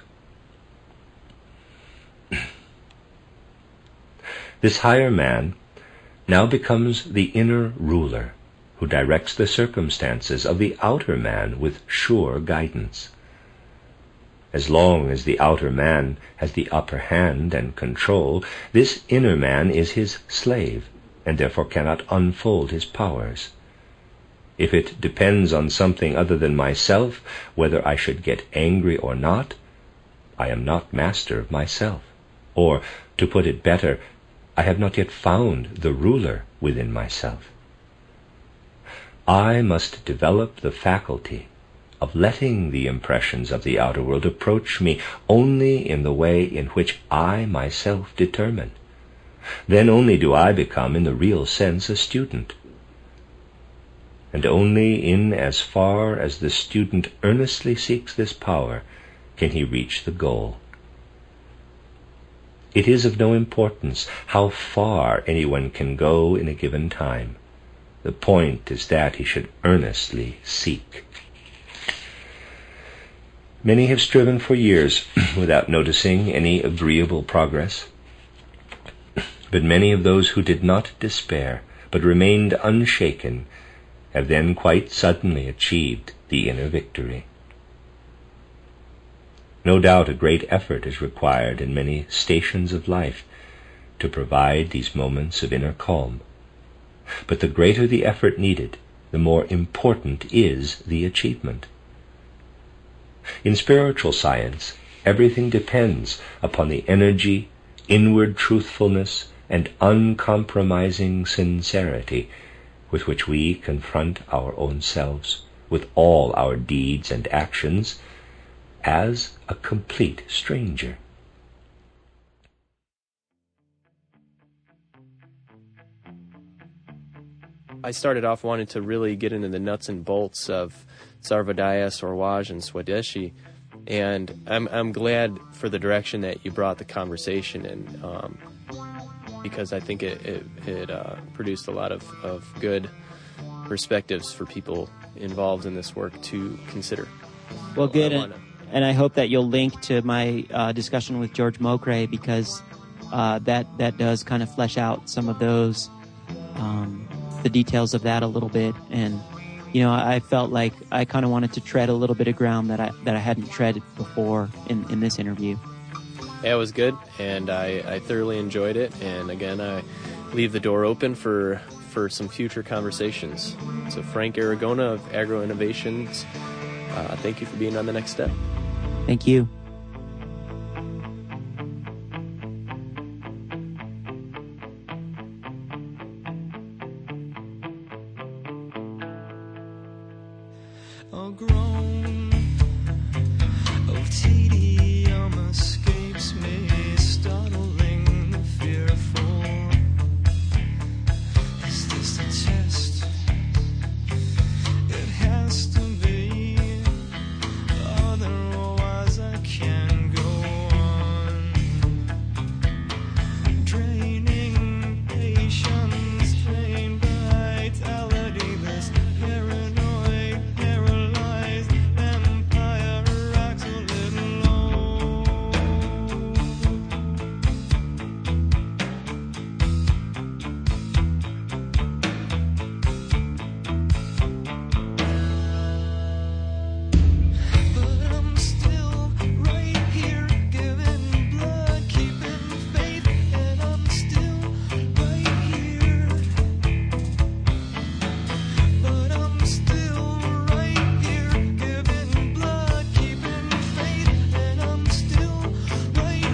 This higher man now becomes the inner ruler who directs the circumstances of the outer man with sure guidance. As long as the outer man has the upper hand and control, this inner man is his slave and therefore cannot unfold his powers. If it depends on something other than myself, whether I should get angry or not, I am not master of myself. Or, to put it better, I have not yet found the ruler within myself. I must develop the faculty of letting the impressions of the outer world approach me only in the way in which I myself determine. Then only do I become, in the real sense, a student. And only in as far as the student earnestly seeks this power can he reach the goal. It is of no importance how far anyone can go in a given time. The point is that he should earnestly seek. Many have striven for years without noticing any agreeable progress. But many of those who did not despair, but remained unshaken, have then quite suddenly achieved the inner victory. No doubt a great effort is required in many stations of life to provide these moments of inner calm. But the greater the effort needed, the more important is the achievement. In spiritual science, everything depends upon the energy, inward truthfulness, and uncompromising sincerity with which we confront our own selves, with all our deeds and actions, as a complete stranger. I started off wanting to really get into the nuts and bolts of Sarvodaya, Sarwaj, and Swadeshi, and I'm glad for the direction that you brought the conversation in, because I think it produced a lot of good perspectives for people involved in this work to consider. Well, good. I wanna- And I hope that you'll link to my discussion with George Mokray, because that does kind of flesh out some of those, the details of that a little bit. And, you know, I felt like I kind of wanted to tread a little bit of ground that I hadn't treaded before in this interview. Yeah, it was good, and I thoroughly enjoyed it. And again, I leave the door open for some future conversations. So Frank Aragona of Agro Innovations, thank you for being on The Next Step. Thank you. A groan of tedium escapes me, startling the fearful. Is this a test? It has to be, otherwise I can't go on. Draining patience, drained vitality, this paranoid, paralyzed vampire rocks a little low. But I'm still right here, giving blood, keeping faith, and I'm still right here. But I'm still right here, giving blood, keeping faith, and I'm still right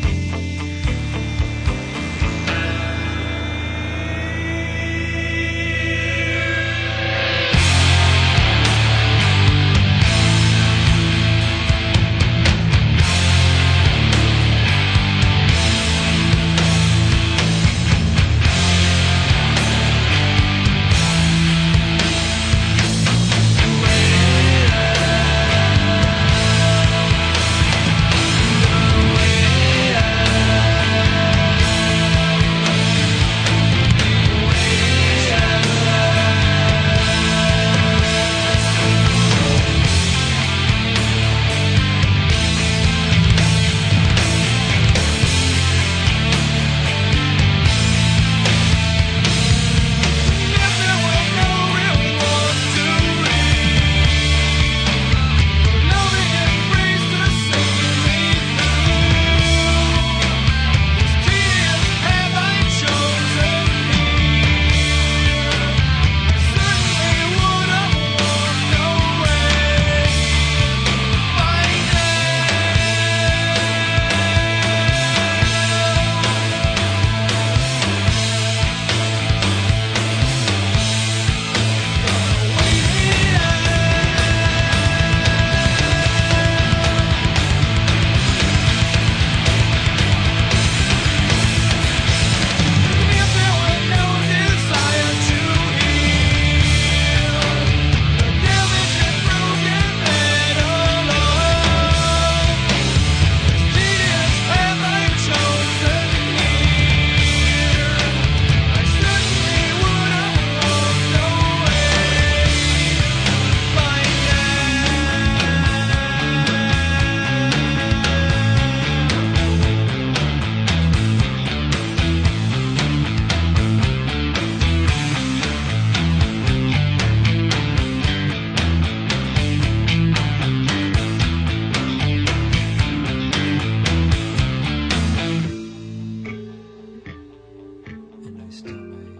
and I still may.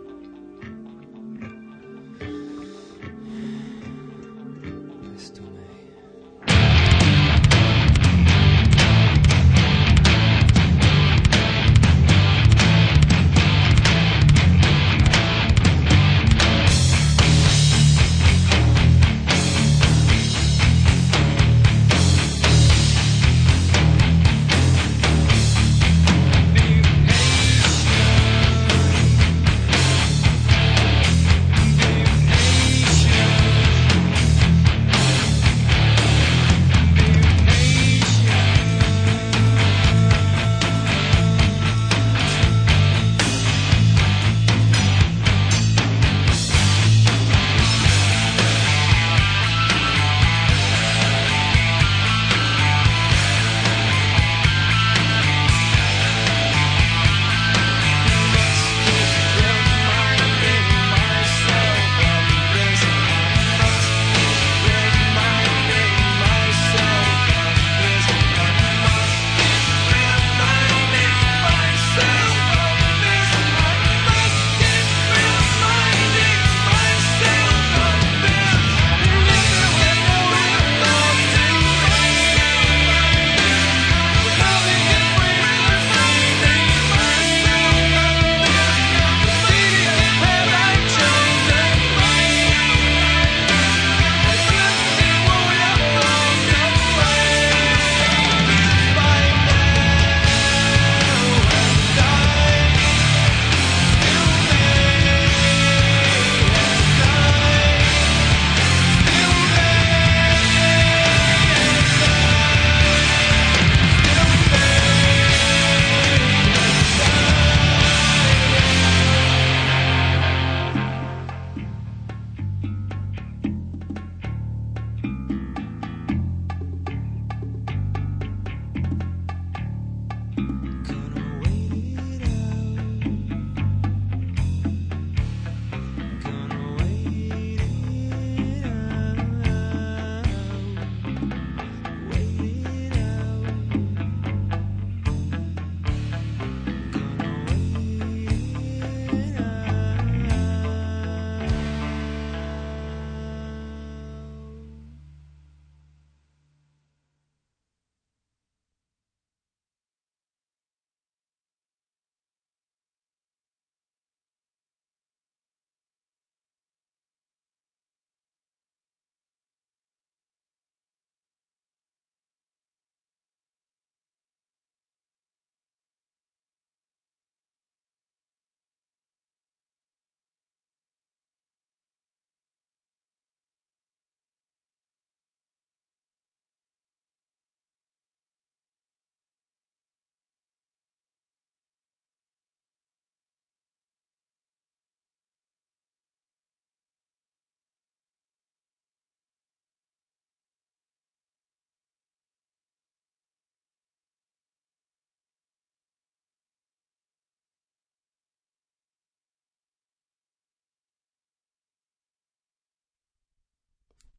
I still may.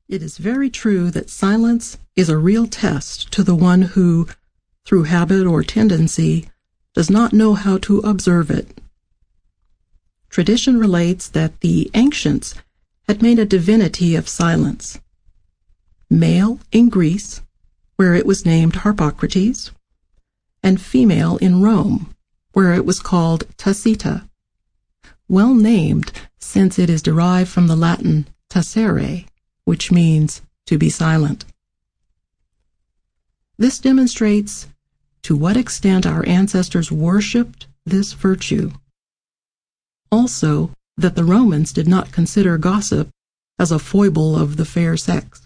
It is very true that silence is a real test to the one who, through habit or tendency, does not know how to observe it. Tradition relates that the ancients had made a divinity of silence, male in Greece, where it was named Harpocrates, and female in Rome, where it was called Tacita, well named since it is derived from the Latin tacere, which means to be silent. This demonstrates to what extent our ancestors worshipped this virtue. Also, that the Romans did not consider gossip as a foible of the fair sex.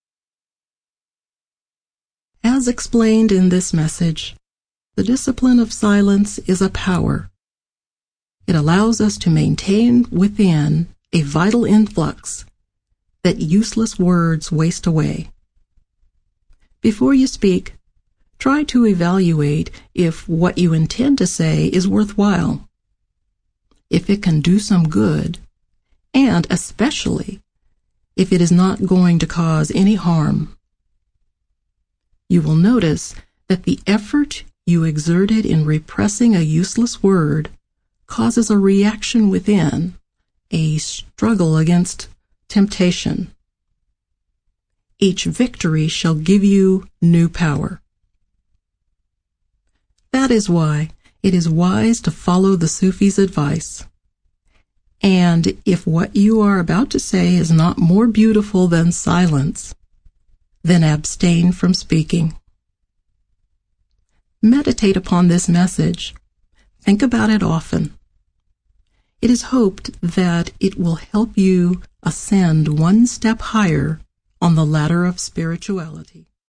As explained in this message, the discipline of silence is a power. It allows us to maintain within a vital influx that useless words waste away. Before you speak, try to evaluate if what you intend to say is worthwhile, if it can do some good, and especially if it is not going to cause any harm. You will notice that the effort you exerted in repressing a useless word causes a reaction within, a struggle against temptation. Each victory shall give you new power. That is why it is wise to follow the Sufi's advice. And if what you are about to say is not more beautiful than silence, then abstain from speaking. Meditate upon this message. Think about it often. It is hoped that it will help you ascend one step higher on the ladder of spirituality.